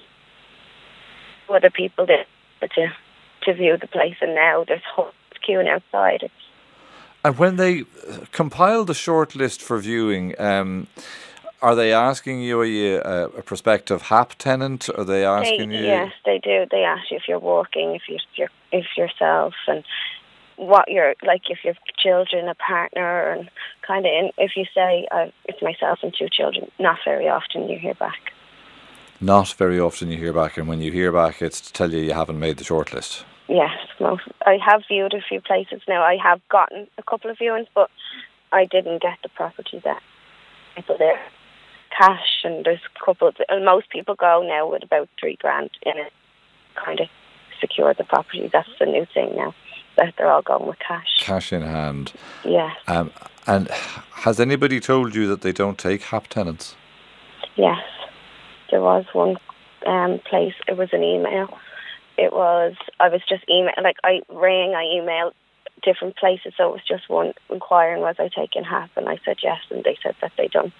other people did to, to view the place. And now there's whole queuing outside. It's, And when they compile the shortlist for viewing, um, are they asking you, are you a, a prospective H A P tenant? Are they asking they, you? Yes, they do. They ask you if you're working, if you're, you're if yourself, and what you're like, if you have children, a partner, and kind of. If you say uh, it's myself and two children, not very often you hear back. Not very often you hear back, and when you hear back, it's to tell you you haven't made the shortlist. Yes, most, I have viewed a few places now. I have gotten a couple of viewings, but I didn't get the property there. People there, cash, and there's a couple. Of, and most people go now with about three grand in it, kind of secure the property. That's the new thing now, that they're all going with cash. Cash in hand. Yes. Um, and has anybody told you that they don't take H A P tenants? Yes, there was one um, place. It was an email. It was, I was just email, like I rang, I emailed different places, so it was just one inquiring, was I taking H A P? And I said yes, and they said that they don't.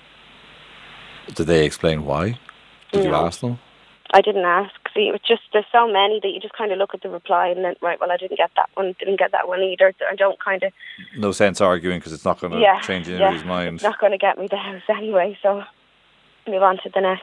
Did they explain why? Did no. you ask them? I didn't ask. See, it was just, there's so many that you just kind of look at the reply and then, right, well, I didn't get that one, didn't get that one either. I don't kind of... No sense arguing because it's not going to yeah, change anybody's yeah, mind. It's not going to get me the house anyway, so move on to the next.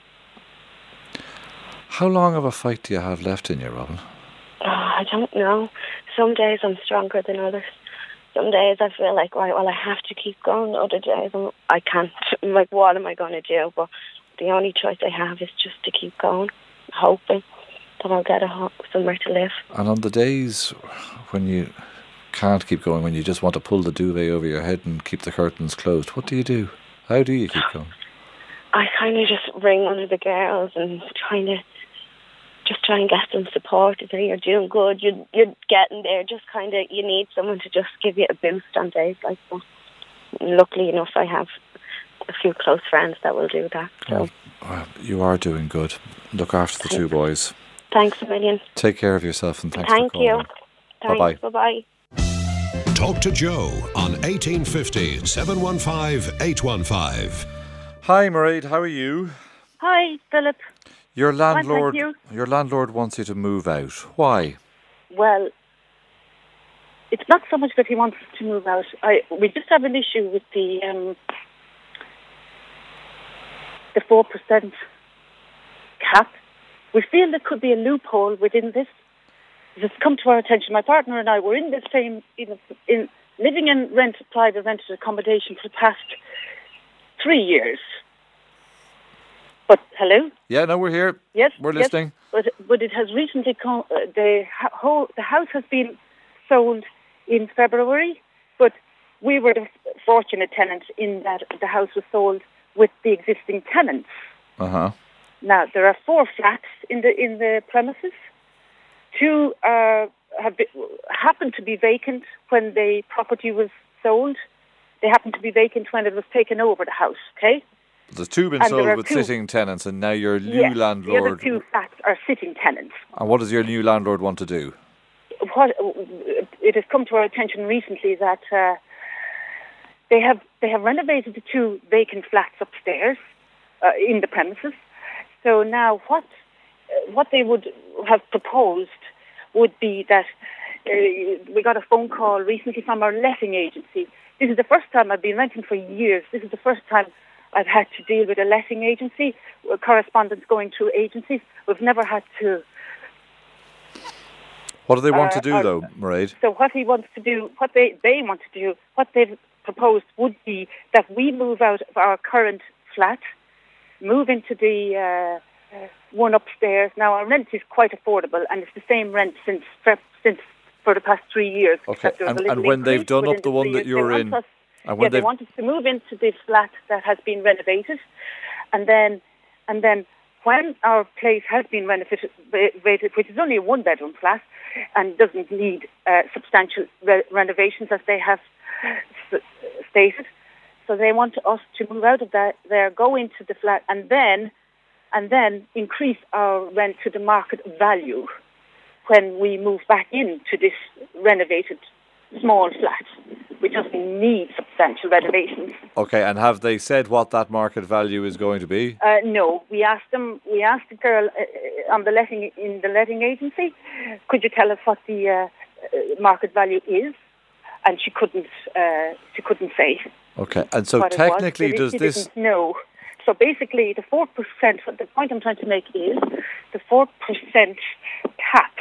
How long of a fight do you have left in you, Robin? Oh, I don't know. Some days I'm stronger than others. Some days I feel like, right, well, I have to keep going. Other days I'm, I can't. I'm like, what am I going to do? But the only choice I have is just to keep going, hoping that I'll get a ho- somewhere to live. And on the days when you can't keep going, when you just want to pull the duvet over your head and keep the curtains closed, what do you do? How do you keep going? I kind of just ring one of the girls and trying to just try and get some support to say you're doing good, you're, you're getting there. Just kind of, you need someone to just give you a boost on days like that. And luckily enough, I have a few close friends that will do that. So. Well, well, you are doing good. Look after the Thanks. two boys. Thanks a million. Take care of yourself and thanks Thank for calling. you. Bye-bye. Thanks. Bye-bye. Talk to Joe on eighteen fifty, seven one five, eight one five. Hi, Mairead. How are you? Hi, Philip. Your landlord, you. your landlord wants you to move out. Why? Well, it's not so much that he wants to move out. I we just have an issue with the um, the four percent cap. We feel there could be a loophole within this. It's come to our attention. My partner and I were in the same in, in living in rent private rented accommodation for the past three years. But hello. Yeah, no, we're here. Yes, we're yes, listening. But but it has recently come. Uh, the ha- whole the house has been sold in February, but we were the fortunate tenant in that the house was sold with the existing tenants. Uh huh. Now there are four flats in the in the premises. Two uh, have been, happened to be vacant when the property was sold. They happened to be vacant when it was taken over the house. Okay. There's two been And sold there are with two. sitting tenants, and now your new Yes, landlord. the other two flats are sitting tenants. And what does your new landlord want to do? What it has come to our attention recently that uh, they have they have renovated the two vacant flats upstairs uh, in the premises. So now what what they would have proposed would be that uh, we got a phone call recently from our letting agency. This is the first time I've been renting for years. This is the first time I've had to deal with a letting agency, correspondence going through agencies. We've never had to. What do they want uh, to do, uh, though, Mairead? So what he wants to do, what they, they want to do, what they've proposed would be that we move out of our current flat, move into the uh, uh, one upstairs. Now, our rent is quite affordable, and it's the same rent since since for the past three years. Okay, and, and when they've done up the one that you're in... Us, and when yeah, they want us to move into the flat that has been renovated, and then and then when our place has been renovated, which is only a one-bedroom flat and doesn't need uh, substantial re- renovations as they have s- stated, so they want us to move out of that there, go into the flat, and then and then increase our rent to the market value when we move back into this renovated small flat, which doesn't need substantial renovations. Okay, and have they said what that market value is going to be? Uh, no, we asked them. We asked the girl uh, on the letting in the letting agency, could you tell us what the uh, uh, market value is? And she couldn't. Uh, she couldn't say. Okay, and so technically, does she this? Didn't know. So basically, the four percent. The point I'm trying to make is the four percent cap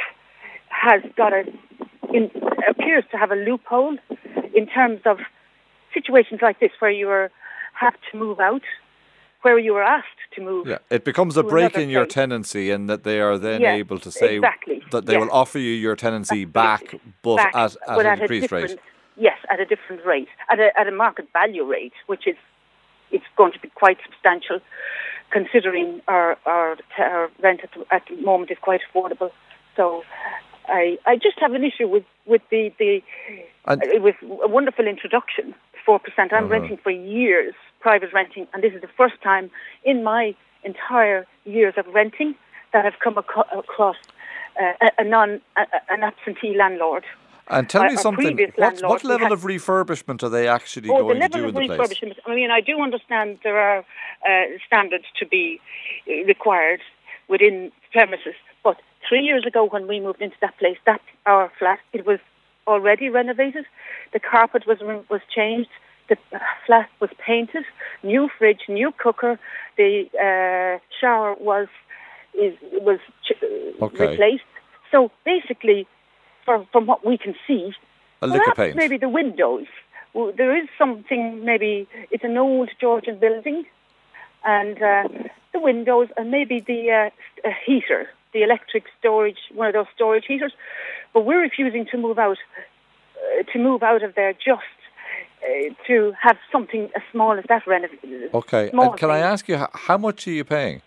has got a. In, appears to have a loophole in terms of situations like this where you are, have to move out, where you are asked to move. Yeah, it becomes a break in your tenancy, and that they are then yes, able to say exactly. that they yes. will offer you your tenancy That's back, it. but back, at, at but an at increased a rate. Yes, at a different rate, at a, at a market value rate, which is it's going to be quite substantial, considering our our, our rent at the, at the moment is quite affordable. So. I, I just have an issue with, with the, the and, it was a wonderful introduction, four percent. I'm uh-huh. renting for years, private renting, and this is the first time in my entire years of renting that I've come ac- across uh, a, a non, a, an absentee landlord. And tell me uh, something, what, what level of refurbishment are they actually oh, going the to do in level the of place? Refurbishment, I mean, I do understand there are uh, standards to be required within premises, but three years ago when we moved into that place, that our flat, it was already renovated. The carpet was was changed. The flat was painted. New fridge, new cooker. The uh, shower was is was ch- okay. replaced. So basically, from from what we can see, a lick of paint. Maybe the windows. Well, there is something. Maybe it's an old Georgian building, and uh, the windows, and maybe the uh, heater. The electric storage, one of those storage heaters, but we're refusing to move out, uh, to move out of there just uh, to have something as small as that renovated. Okay, and can I ask you, how much are you paying?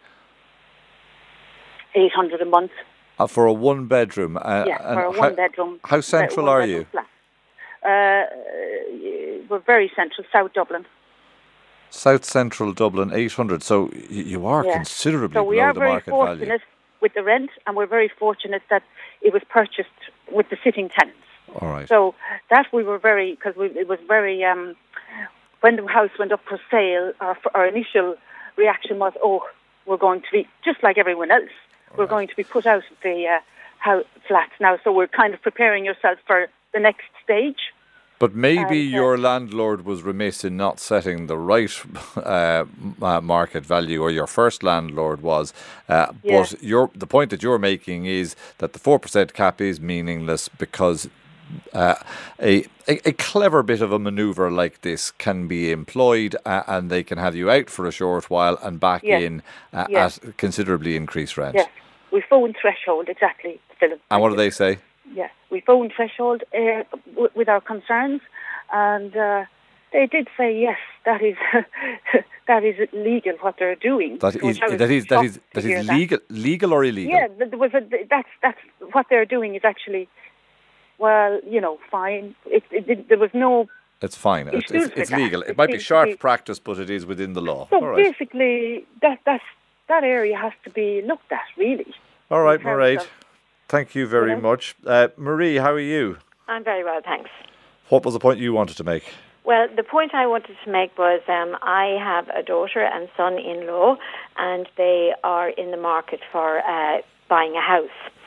Eight hundred a month. Uh, for a one bedroom. Uh, yeah, and for a how, one bedroom. How central are you? Flat. Uh, we're very central, South Dublin. South Central Dublin, eight hundred. So you are yeah. considerably so we below are the very market fortunate value. With the rent, and we're very fortunate that it was purchased with the sitting tenants. All right. So that we were very, because it was very, um, when the house went up for sale, our, our initial reaction was, oh, we're going to be, just like everyone else, All we're right. going to be put out of the uh, house, flats now. So we're kind of preparing yourself for the next stage. But maybe and, uh, your landlord was remiss in not setting the right uh, market value, or your first landlord was. Uh, yeah. But your, the point that you're making is that the four percent cap is meaningless because uh, a, a, a clever bit of a manoeuvre like this can be employed uh, and they can have you out for a short while and back yeah. in uh, yeah. at considerably increased rent. Yeah, we phone threshold, exactly, Philip. And what do they say? Yeah, we phoned Threshold uh, w- with our concerns, and uh, they did say yes, that is that is legal what they're doing. That is that is that is that is legal, that. legal or illegal. Yeah, there was a that's that's what they're doing is actually, well, you know, fine. It, it, it there was no. It's fine. It's, it's, it's legal. It, it might be sharp be, practice, but it is within the law. So All right. basically, that that's that area has to be looked at, really. All right, Mairead. Thank you very yeah. much. Uh, Marie, how are you? I'm very well, thanks. What was the point you wanted to make? Well, the point I wanted to make was um, I have a daughter and son-in-law, and they are in the market for uh, buying a house.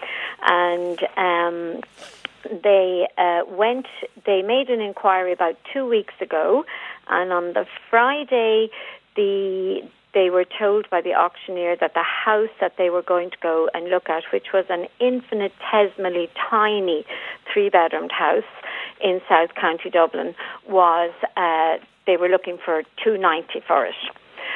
And um, they uh, went, they made an inquiry about two weeks ago, and on the Friday, the they were told by the auctioneer that the house that they were going to go and look at, which was an infinitesimally tiny three-bedroomed house in South County Dublin, was uh, they were looking for two ninety for it.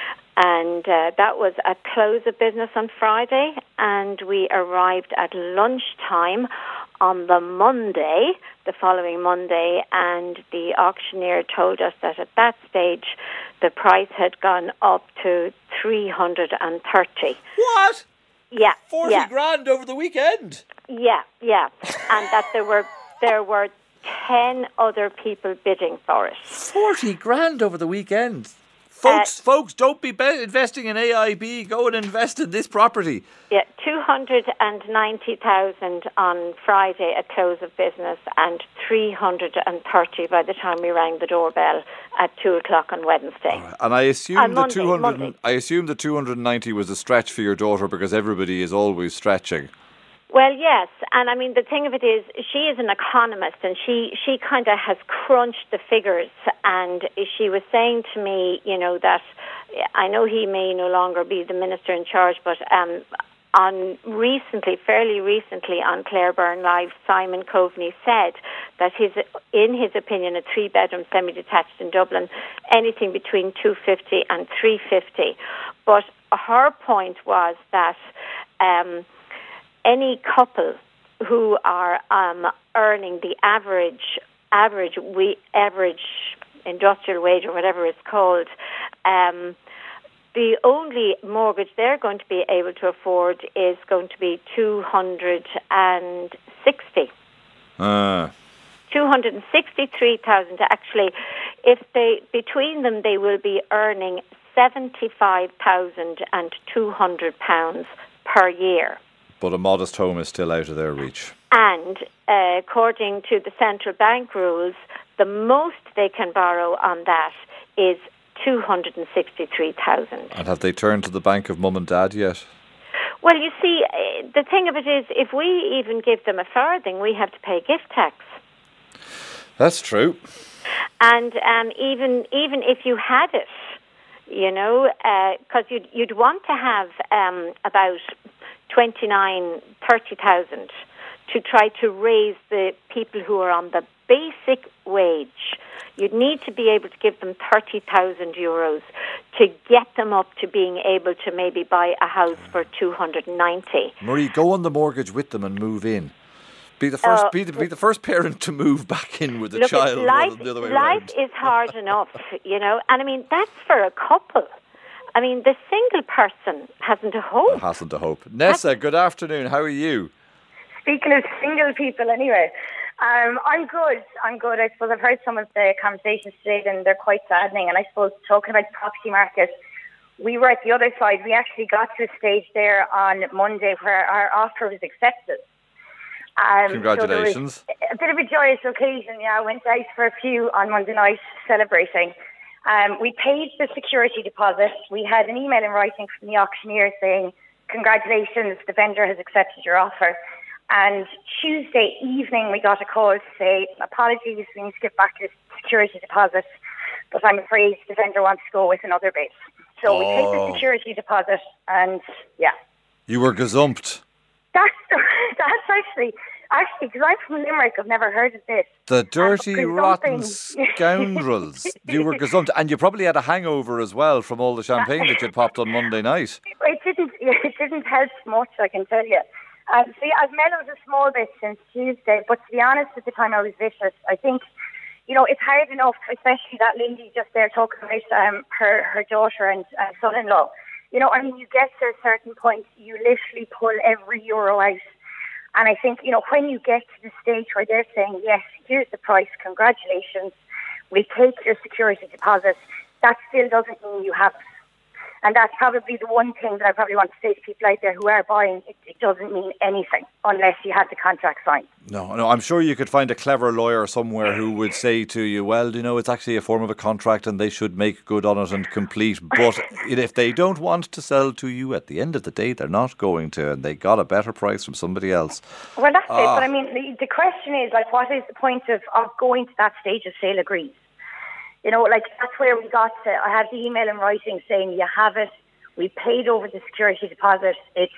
And uh, that was a close of business on Friday, and we arrived at lunchtime on the Monday, the following Monday, and the auctioneer told us that at that stage the price had gone up to three hundred thirty. What? Yeah. forty yeah. grand over the weekend? Yeah, yeah. And that there were there were ten other people bidding for it. forty grand over the weekend? Folks, uh, folks, don't be, be investing in A I B. Go and invest in this property. Yeah, two hundred ninety thousand on Friday at close of business, and three hundred thirty by the time we rang the doorbell at two o'clock on Wednesday. Right. And I assume on the Monday, two hundred. Monday. I assume the two hundred ninety was a stretch for your daughter, because everybody is always stretching. Well, yes, and I mean, the thing of it is, she is an economist, and she, she kind of has crunched the figures, and she was saying to me, you know, that I know he may no longer be the minister in charge, but um, on recently, fairly recently on Claire Byrne Live, Simon Coveney said that his, in his opinion, a three-bedroom semi-detached in Dublin, anything between two fifty and three fifty. But her point was that Um, any couple who are um, earning the average average we average industrial wage or whatever it's called, um, the only mortgage they're going to be able to afford is going to be two hundred sixty. Uh. two hundred sixty-three thousand. Actually, if they between them they will be earning seventy-five thousand two hundred pounds per year. But a modest home is still out of their reach. And uh, according to the central bank rules, the most they can borrow on that is two hundred sixty-three thousand. And have they turned to the bank of mum and dad yet? Well, you see, uh, the thing of it is, if we even give them a farthing, we have to pay gift tax. That's true. And um, even even if you had it, you know, because uh, you'd, you'd want to have um, about twenty-nine, thirty thousand to try to raise the people who are on the basic wage. You'd need to be able to give them thirty thousand euros to get them up to being able to maybe buy a house for two hundred ninety. Marie, go on the mortgage with them and move in. Be the first, uh, be, the, be the first parent to move back in with a look, child life, rather than the other way life around. is hard enough, you know, and I mean, that's for a couple. I mean, the single person hasn't a hope. Hasn't a hope. Nessa, good afternoon. How are you? Speaking of single people, anyway, um, I'm good. I'm good. I suppose I've heard some of the conversations today, and they're quite saddening. And I suppose talking about the property market, we were at the other side. We actually got to a stage there on Monday where our offer was accepted. Um, Congratulations. So a bit of a joyous occasion. Yeah, I went out for a few on Monday night celebrating. Um, we paid the security deposit. We had an email in writing from the auctioneer saying, congratulations, the vendor has accepted your offer. And Tuesday evening, we got a call to say, apologies, we need to get back the security deposit, but I'm afraid the vendor wants to go with another bid. So oh. we paid the security deposit, and yeah. You were gazumped. That's, that's actually... Actually, because I'm from Limerick, I've never heard of this. The dirty, rotten scoundrels. You were gazumped. And you probably had a hangover as well from all the champagne that you popped on Monday night. It didn't It didn't help much, I can tell you. Um, so yeah, I've mellowed a small bit since Tuesday, but to be honest, at the time I was vicious. I think, you know, it's hard enough, especially that lady just there talking about um, her, her daughter and uh, son-in-law. You know, I mean, you get to a certain point, you literally pull every euro out. And I think, you know, when you get to the stage where they're saying, yes, here's the price, congratulations, we'll take your security deposit, that still doesn't mean you have it. And that's probably the one thing that I probably want to say to people out there who are buying. It, it doesn't mean anything unless you have the contract signed. No, no, I'm sure you could find a clever lawyer somewhere who would say to you, well, you know, it's actually a form of a contract and they should make good on it and complete. But if they don't want to sell to you, at the end of the day, they're not going to, and they got a better price from somebody else. Well, that's ah. it. But I mean, the, the question is, like, what is the point of, of going to that stage of sale agreed? You know, like, that's where we got to. I have the email in writing saying you have it. We paid over the security deposit. It's,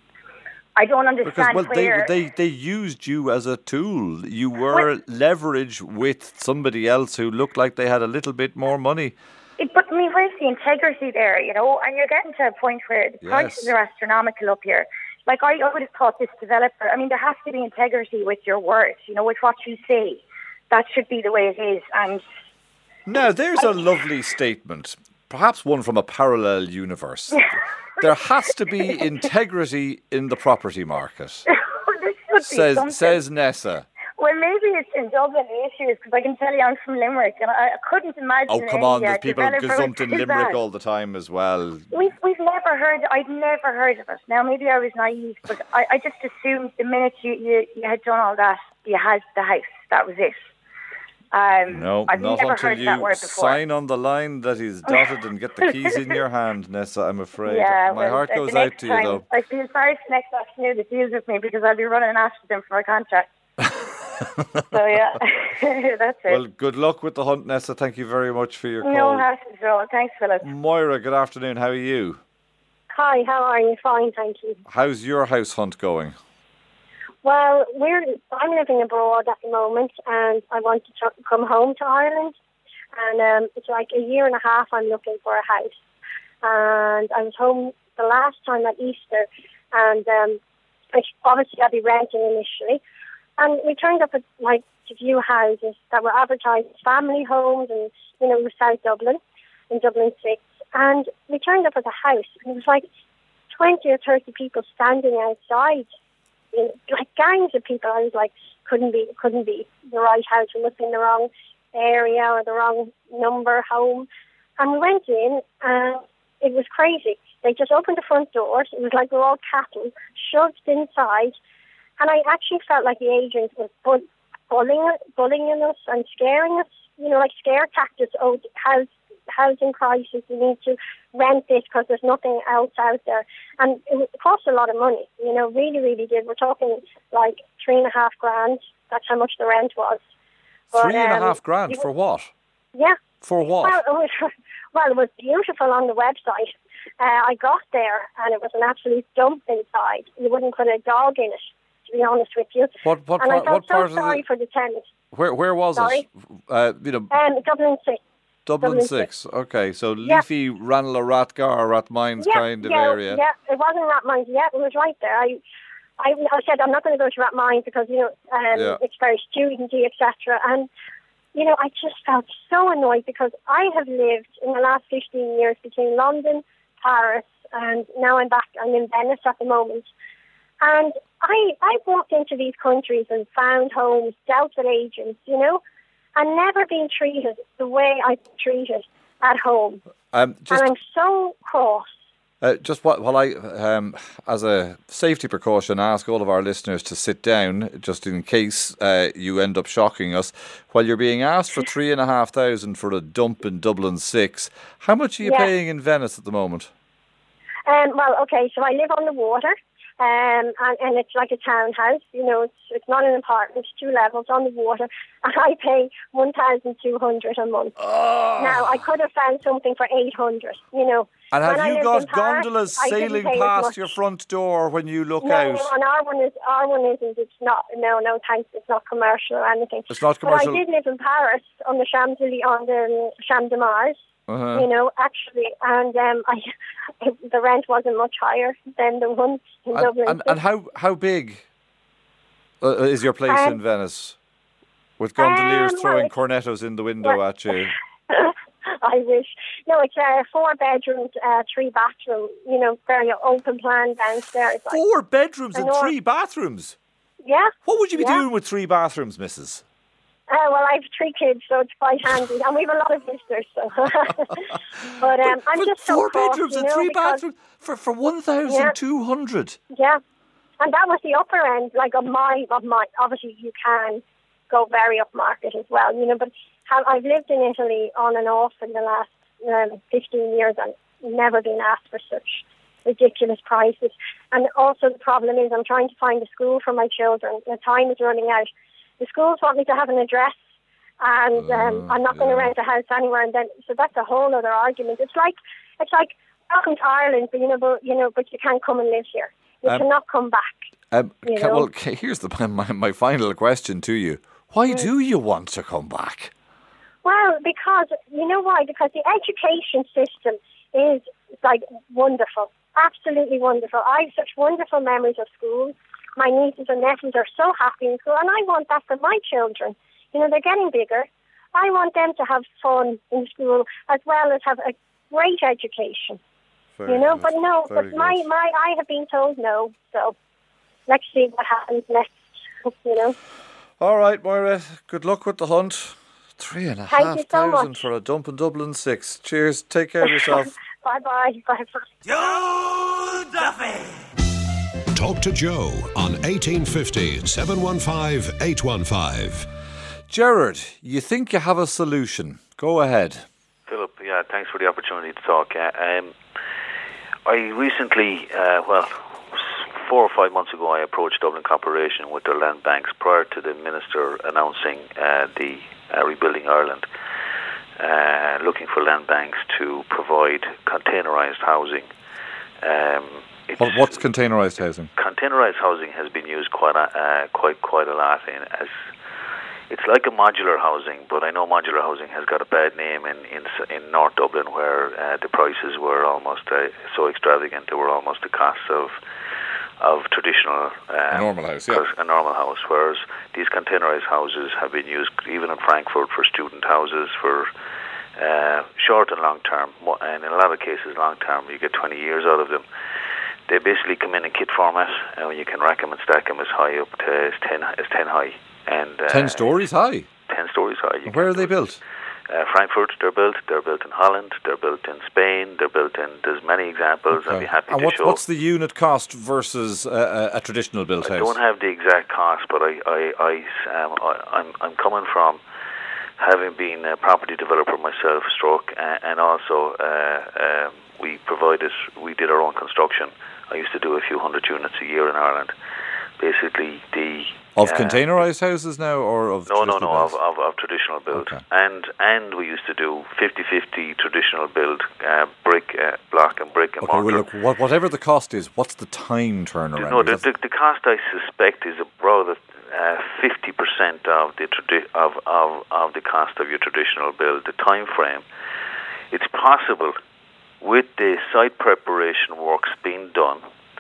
I don't understand because, well, where... They, they, they used you as a tool. You were well, leverage with somebody else who looked like they had a little bit more money. It, but, I mean, where's the integrity there, you know? And you're getting to a point where the Yes. prices are astronomical up here. Like, I, I would have thought this developer... I mean, there has to be integrity with your words, you know, with what you say. That should be the way it is, and... Now, there's a lovely statement, perhaps one from a parallel universe. There has to be integrity in the property market, says, says Nessa. Well, maybe it's in Dublin, the issue is because I can tell you I'm from Limerick, and I, I couldn't imagine... Oh, come on, there's uh, people gazumped in Limerick all the time as well. We've, we've never heard... I'd never heard of it. Now, maybe I was naive, but I, I just assumed the minute you, you, you had done all that, you had the house. That was it. Um, no, I've not never until heard you that word before. sign on the line that is dotted and get the keys in your hand, Nessa, I'm afraid. Yeah, My well, heart uh, goes the out next to time, you, though. I feel sorry for next afternoon that deals with me because I'll be running after them for a contract. So, yeah, that's it. Well, good luck with the hunt, Nessa. Thank you very much for your call. No hassle at all. Thanks, Philip. Moira, good afternoon. How are you? Hi, how are you? Fine, thank you. How's your house hunt going? Well, we're I'm living abroad at the moment, and I want to tr- come home to Ireland. And um, it's like a year and a half I'm looking for a house. And I was home the last time at Easter, and um, which obviously I'll be renting initially. And we turned up at like to view houses that were advertised as family homes, and you know, in South Dublin, in Dublin Six. And we turned up at a house, and it was like twenty or thirty people standing outside. You know, like gangs of people. I was like, couldn't be, couldn't be the right house. We must be in the wrong area or the wrong number home. And we went in, and it was crazy. They just opened the front doors. It was like we were all cattle shoved inside. And I actually felt like the agent was bull- bullying, bullying us and scaring us. You know, like scare tactics. Oh, house, housing crisis. You need to rent this because there's nothing else out there. And it cost a lot of money. You know, really, really did. We're talking like three and a half grand. That's how much the rent was. But, three and um, a half grand you, for what? Yeah. For what? Well, it was, well, it was beautiful on the website. Uh, I got there, and it was an absolute dump inside. You wouldn't put a dog in it, to be honest with you. What, what, and part, I felt what part so of sorry the, for the tenant. Where where was Sorry? it? Uh, you know, Um, Dublin Six. Dublin, Dublin six. six. Okay, so Yeah. leafy Ranelagh, Rathgar, Rathmines Yeah, kind of yeah, area. Yeah, it wasn't Rathmines yet. It was right there. I, I, I said I'm not going to go to Rathmines because you know um, Yeah. it's very studenty, et cetera. And you know, I just felt so annoyed because I have lived in the last fifteen years between London, Paris, and now I'm back. I'm in Venice at the moment. And I, I walked into these countries and found homes, dealt with agents, you know, and never been treated the way I've been treated at home. Um, just, and I'm so cross. Uh, just what, while I, um, as a safety precaution, ask all of our listeners to sit down, just in case uh, you end up shocking us. While you're being asked for three and a half thousand for a dump in Dublin Six, how much are you Yeah. paying in Venice at the moment? Um, well, okay, so I live on the water, um, and, and it's like a townhouse. You know, it's it's not an apartment, it's two levels on the water, and I pay one thousand two hundred a month. Oh. Now, I could have found something for eight hundred, you know. And When have I you lived got in Paris, gondolas I didn't sailing pay as past much. your front door when you look No, out? and our one is our one isn't. It's not. No, no, thanks. It's not commercial or anything. It's not commercial. But I did live in Paris on the Champs on the Champ de Mars. Uh-huh. You know, actually, and um, I, the rent wasn't much higher than the one in And, Dublin. and, and how, how big uh, is your place Um, in Venice? With gondoliers um, well, throwing it's- cornettos in the window well, at you. I wish. No, it's uh, four bedrooms, uh, three bathrooms. You know, very open plan downstairs. Like, Four bedrooms and enormous. three bathrooms? Yeah. What would you be yeah. doing with three bathrooms, missus? Uh, well, I have three kids, so it's quite handy, and we have a lot of visitors. So, but um, I'm but just so four cross, bedrooms you and know, three because- bathrooms for for one thousand two hundred. Yeah, and that was the upper end, like of my of my. Obviously, you can go very upmarket as well, you know. But how, I've lived in Italy on and off in the last um, fifteen years, and never been asked for such ridiculous prices. And also the problem is, I'm trying to find a school for my children. The time is running out. The schools want me to have an address, and um, uh, I'm not yeah. going to rent a house anywhere. And then, so that's a whole other argument. It's like, it's like, welcome to Ireland, but you know, but you know, but you can't come and live here. You um, cannot come back. Um, you can, know? Well, here's the my, my final question to you: why mm. do you want to come back? Well, because you know why? Because the education system is like wonderful, absolutely wonderful. I have such wonderful memories of school. My nieces and nephews are so happy in school, and I want that for my children. You know, they're getting bigger. I want them to have fun in school as well as have a great education. Very you know, good. But no, Very but my, my, I have been told no. So let's see what happens next. You know. All right, Moira. Good luck with the hunt. Three and a Thank half you so thousand much. for a dump in Dublin six. Cheers. Take care of yourself. Bye bye. Bye bye. Joe Duffy. Talk to Joe on eighteen fifty, seven one five, eight one five. Gerard, you think you have a solution. Go ahead. Philip, yeah, thanks for the opportunity to talk. Uh, um, I recently, uh, well, four or five months ago, I approached Dublin Corporation with their land banks prior to the Minister announcing uh, the uh, Rebuilding Ireland, uh, looking for land banks to provide containerised housing. Um, What, what's containerised housing? Containerised housing has been used quite a, uh, quite quite a lot. In, as it's like a modular housing, but I know modular housing has got a bad name in in, in North Dublin, where uh, the prices were almost uh, so extravagant they were almost the cost of of traditional um, a normal house. Yeah, a normal house. Whereas these containerised houses have been used even in Frankfurt for student houses for uh, short and long term, and in a lot of cases long term. You get twenty years out of them. They basically come in in kit format, and you can rack them and stack them as high up to as ten as ten high, and uh, ten stories high. Ten stories high. You Where are they built? Uh, Frankfurt, they're built. They're built in Holland. They're built in Spain. They're built in. There's many examples. Okay. I'd be happy and to what, show. what's the unit cost versus uh, a traditional built I house? I don't have the exact cost, but I, I, I, um, I I'm, I'm coming from having been a property developer myself, stroke, uh, and also uh, um, we provided, we did our own construction. I used to do a few hundred units a year in Ireland. Basically, the of uh, containerised houses now, or of no, no, traditional no, of, builds? of of traditional build, okay. and and we used to do fifty-fifty traditional build, uh, brick, uh, block, and brick and okay, mortar. well, look, what, whatever the cost is, what's the time turnaround? No, the, the, the cost I suspect is about fifty percent of the tradi- of, of of the cost of your traditional build. The time frame, it's possible. With the site preparation works being done,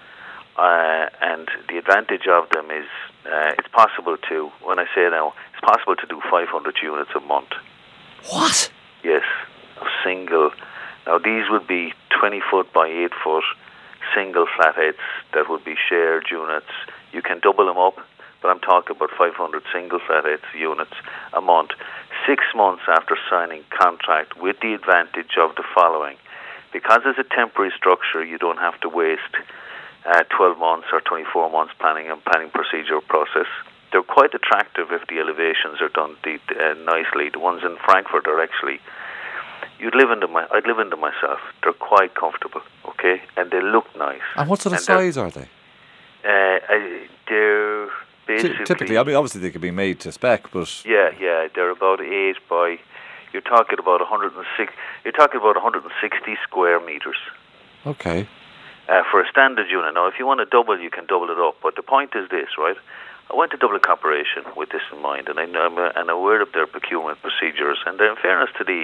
uh, and the advantage of them is uh, it's possible to, when I say now, it's possible to do five hundred units a month. What? Yes, a single. Now these would be twenty foot by eight foot single flatheads that would be shared units. You can double them up, but I'm talking about five hundred single flatheads units a month. Six months after signing contract, with the advantage of the following. Because it's a temporary structure, you don't have to waste uh, twelve months or twenty-four months planning and planning procedure process. They're quite attractive if the elevations are done de- uh, nicely. The ones in Frankfurt are actually, you'd live in them. I'd live in them myself. They're quite comfortable, okay, and they look nice. And what sort of and size are they? Uh, I, they're basically typically. I mean, obviously they could be made to spec, but yeah, yeah, they're about eight by. You're talking about one hundred six. You're talking about one hundred sixty square meters. Okay. Uh, for a standard unit. Now, if you want to double, you can double it up. But the point is this, right? I went to Dublin Corporation with this in mind, and I know I'm, uh, and aware of their procurement procedures. And in fairness to the,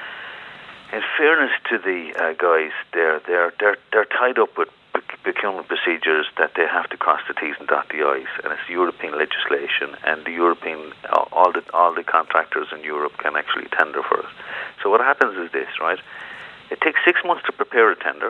in fairness to the uh, guys, they're they're they're they're tied up with procurement procedures that they have to cross the T's and dot the I's, and it's European legislation, and the European all the all the contractors in Europe can actually tender for it. So what happens is this, right? It takes six months to prepare a tender.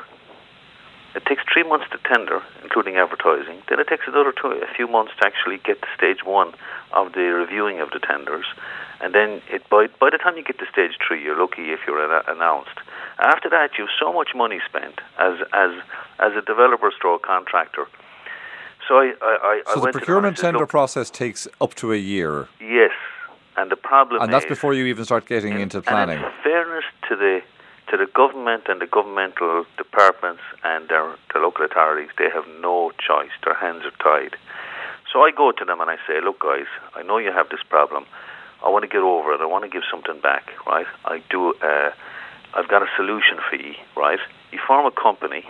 It takes three months to tender, including advertising. Then it takes another two, a few months to actually get to stage one of the reviewing of the tenders, And then it, by, by the time you get to stage three, you're lucky if you're an- announced. After that, you have so much money spent as as as a developer stroke contractor. So I, I, I so went the procurement to them and I said, tender look, process takes up to a year. Yes, and the problem and that's is, before you even start getting in, into planning. And in fairness to the to the government and the governmental departments and their the local authorities, they have no choice. Their hands are tied. So I go to them and I say, look, guys, I know you have this problem. I want to get over it. I want to give something back, right? I do. Uh, I've got a solution for you, right? You form a company,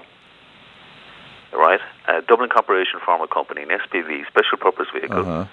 right? A Dublin Corporation form a company, an S P V, special purpose vehicle. Uh-huh.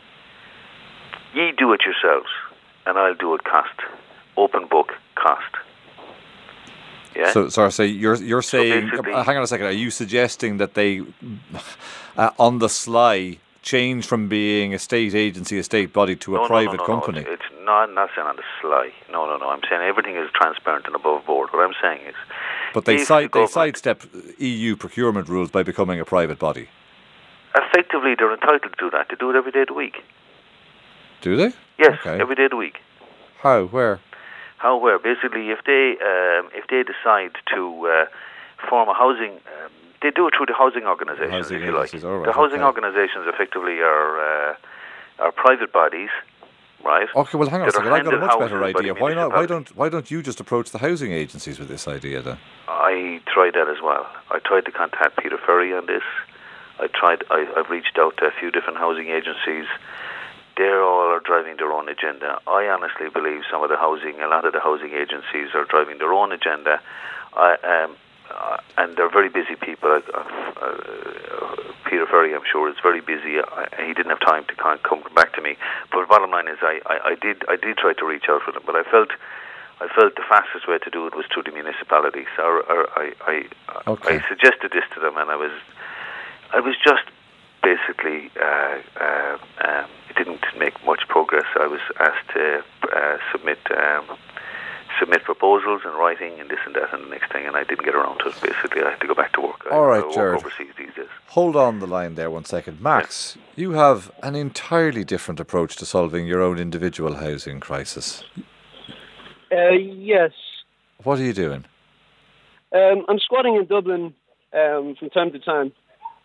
Ye do it yourselves, and I'll do it cost. Open book cost. Yeah. So, sorry, so you're you're saying? So uh, hang on a second. Are you suggesting that they, uh, on the sly, change from being a state agency, a state body, to a no, private no, no, company? No, it's, it's not, not saying on the sly. No, no, no. I'm saying everything is transparent and above board. What I'm saying is... But they, side, the they sidestep E U procurement rules by becoming a private body. Effectively, they're entitled to do that. They do it every day of the week. Do they? Yes, okay. Every day of the week. How? Where? How? Where? Basically, if they um, if they decide to uh, form a housing... Um, they do it through the housing organisations, housing if you like. Right, the housing okay. organisations effectively are uh, are private bodies, right? Okay, well, hang on a second. I've got a much better idea. Why not? Why municipality. don't? Why don't you just approach the housing agencies with this idea then? I tried that as well. I tried to contact Peter Ferry on this. I tried. I, I've reached out to a few different housing agencies. They're all are driving their own agenda. I honestly believe some of the housing, a lot of the housing agencies are driving their own agenda. I um. Uh, and they're very busy people. Uh, uh, Peter Ferry, I'm sure, is very busy. Uh, he didn't have time to come, come back to me. But the bottom line is, I, I, I did I did try to reach out for them, but I felt I felt the fastest way to do it was through the municipalities. So or, I I, okay. I suggested this to them, and I was I was just basically uh, uh, um, it didn't make much progress. I was asked to uh, submit. Um, submit proposals and writing and this and that and the next thing, and I didn't get around to it. Basically, I had to go back to work. All I, right, I work Jared. overseas these days. Hold on the line there one second. Max, yeah. You have an entirely different approach to solving your own individual housing crisis. Uh, yes. What are you doing? Um, I'm squatting in Dublin um, from time to time.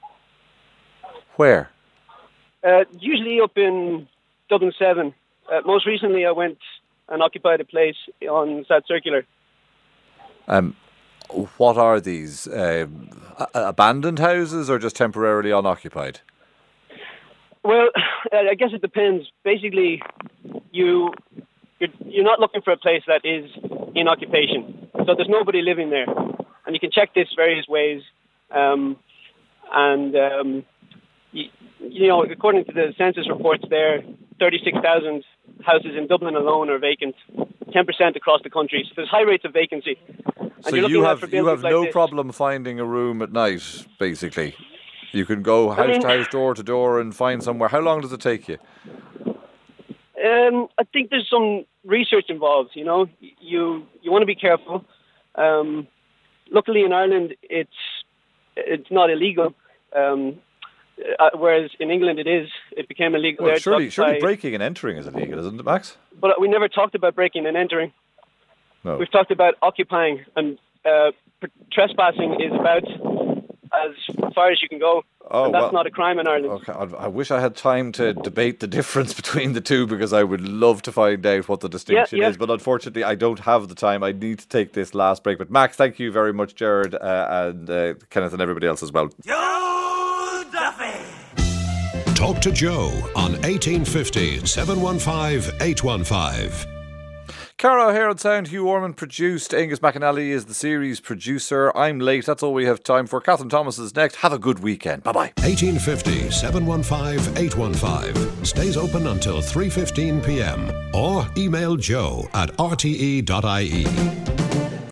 Where? Uh, usually up in Dublin seven. Uh, most recently I went and occupied a place on South Circular. Um, what are these? Uh, abandoned houses or just temporarily unoccupied? Well, I guess it depends. Basically, you, you're, you're not looking for a place that is in occupation. So there's nobody living there. And you can check this various ways. Um, and, um, you, you know, according to the census reports there, thirty-six thousand houses in Dublin alone are vacant, ten percent across the country. So there's high rates of vacancy. And so you're you have you have like no this. problem finding a room at night, basically. You can go house I mean, to house, door to door and find somewhere. How long does it take you? Um, I think there's some research involved, you know. You you want to be careful. Um, luckily in Ireland it's it's not illegal. Um, Uh, whereas in England it is. It became illegal. Well, there surely, surely by, breaking and entering is illegal, isn't it, Max? But we never talked about breaking and entering. No. We've talked about occupying, and uh, trespassing is about as far as you can go. Oh, and that's well, not a crime in Ireland. Okay, I, I wish I had time to debate the difference between the two, because I would love to find out what the distinction yeah, yeah. is. But unfortunately, I don't have the time. I need to take this last break. But Max, thank you very much, Jared, uh, and uh, Kenneth, and everybody else as well. Joe Duffy. Talk to Joe on eighteen fifty, seven one five, eight one five. Cara here on Sound. Hugh Orman produced. Angus McAnally is the series producer. I'm late. That's all we have time for. Catherine Thomas is next. Have a good weekend. Bye-bye. eighteen fifty, seven one five, eight one five. Stays open until three fifteen p.m. Or email joe at r t e dot i e.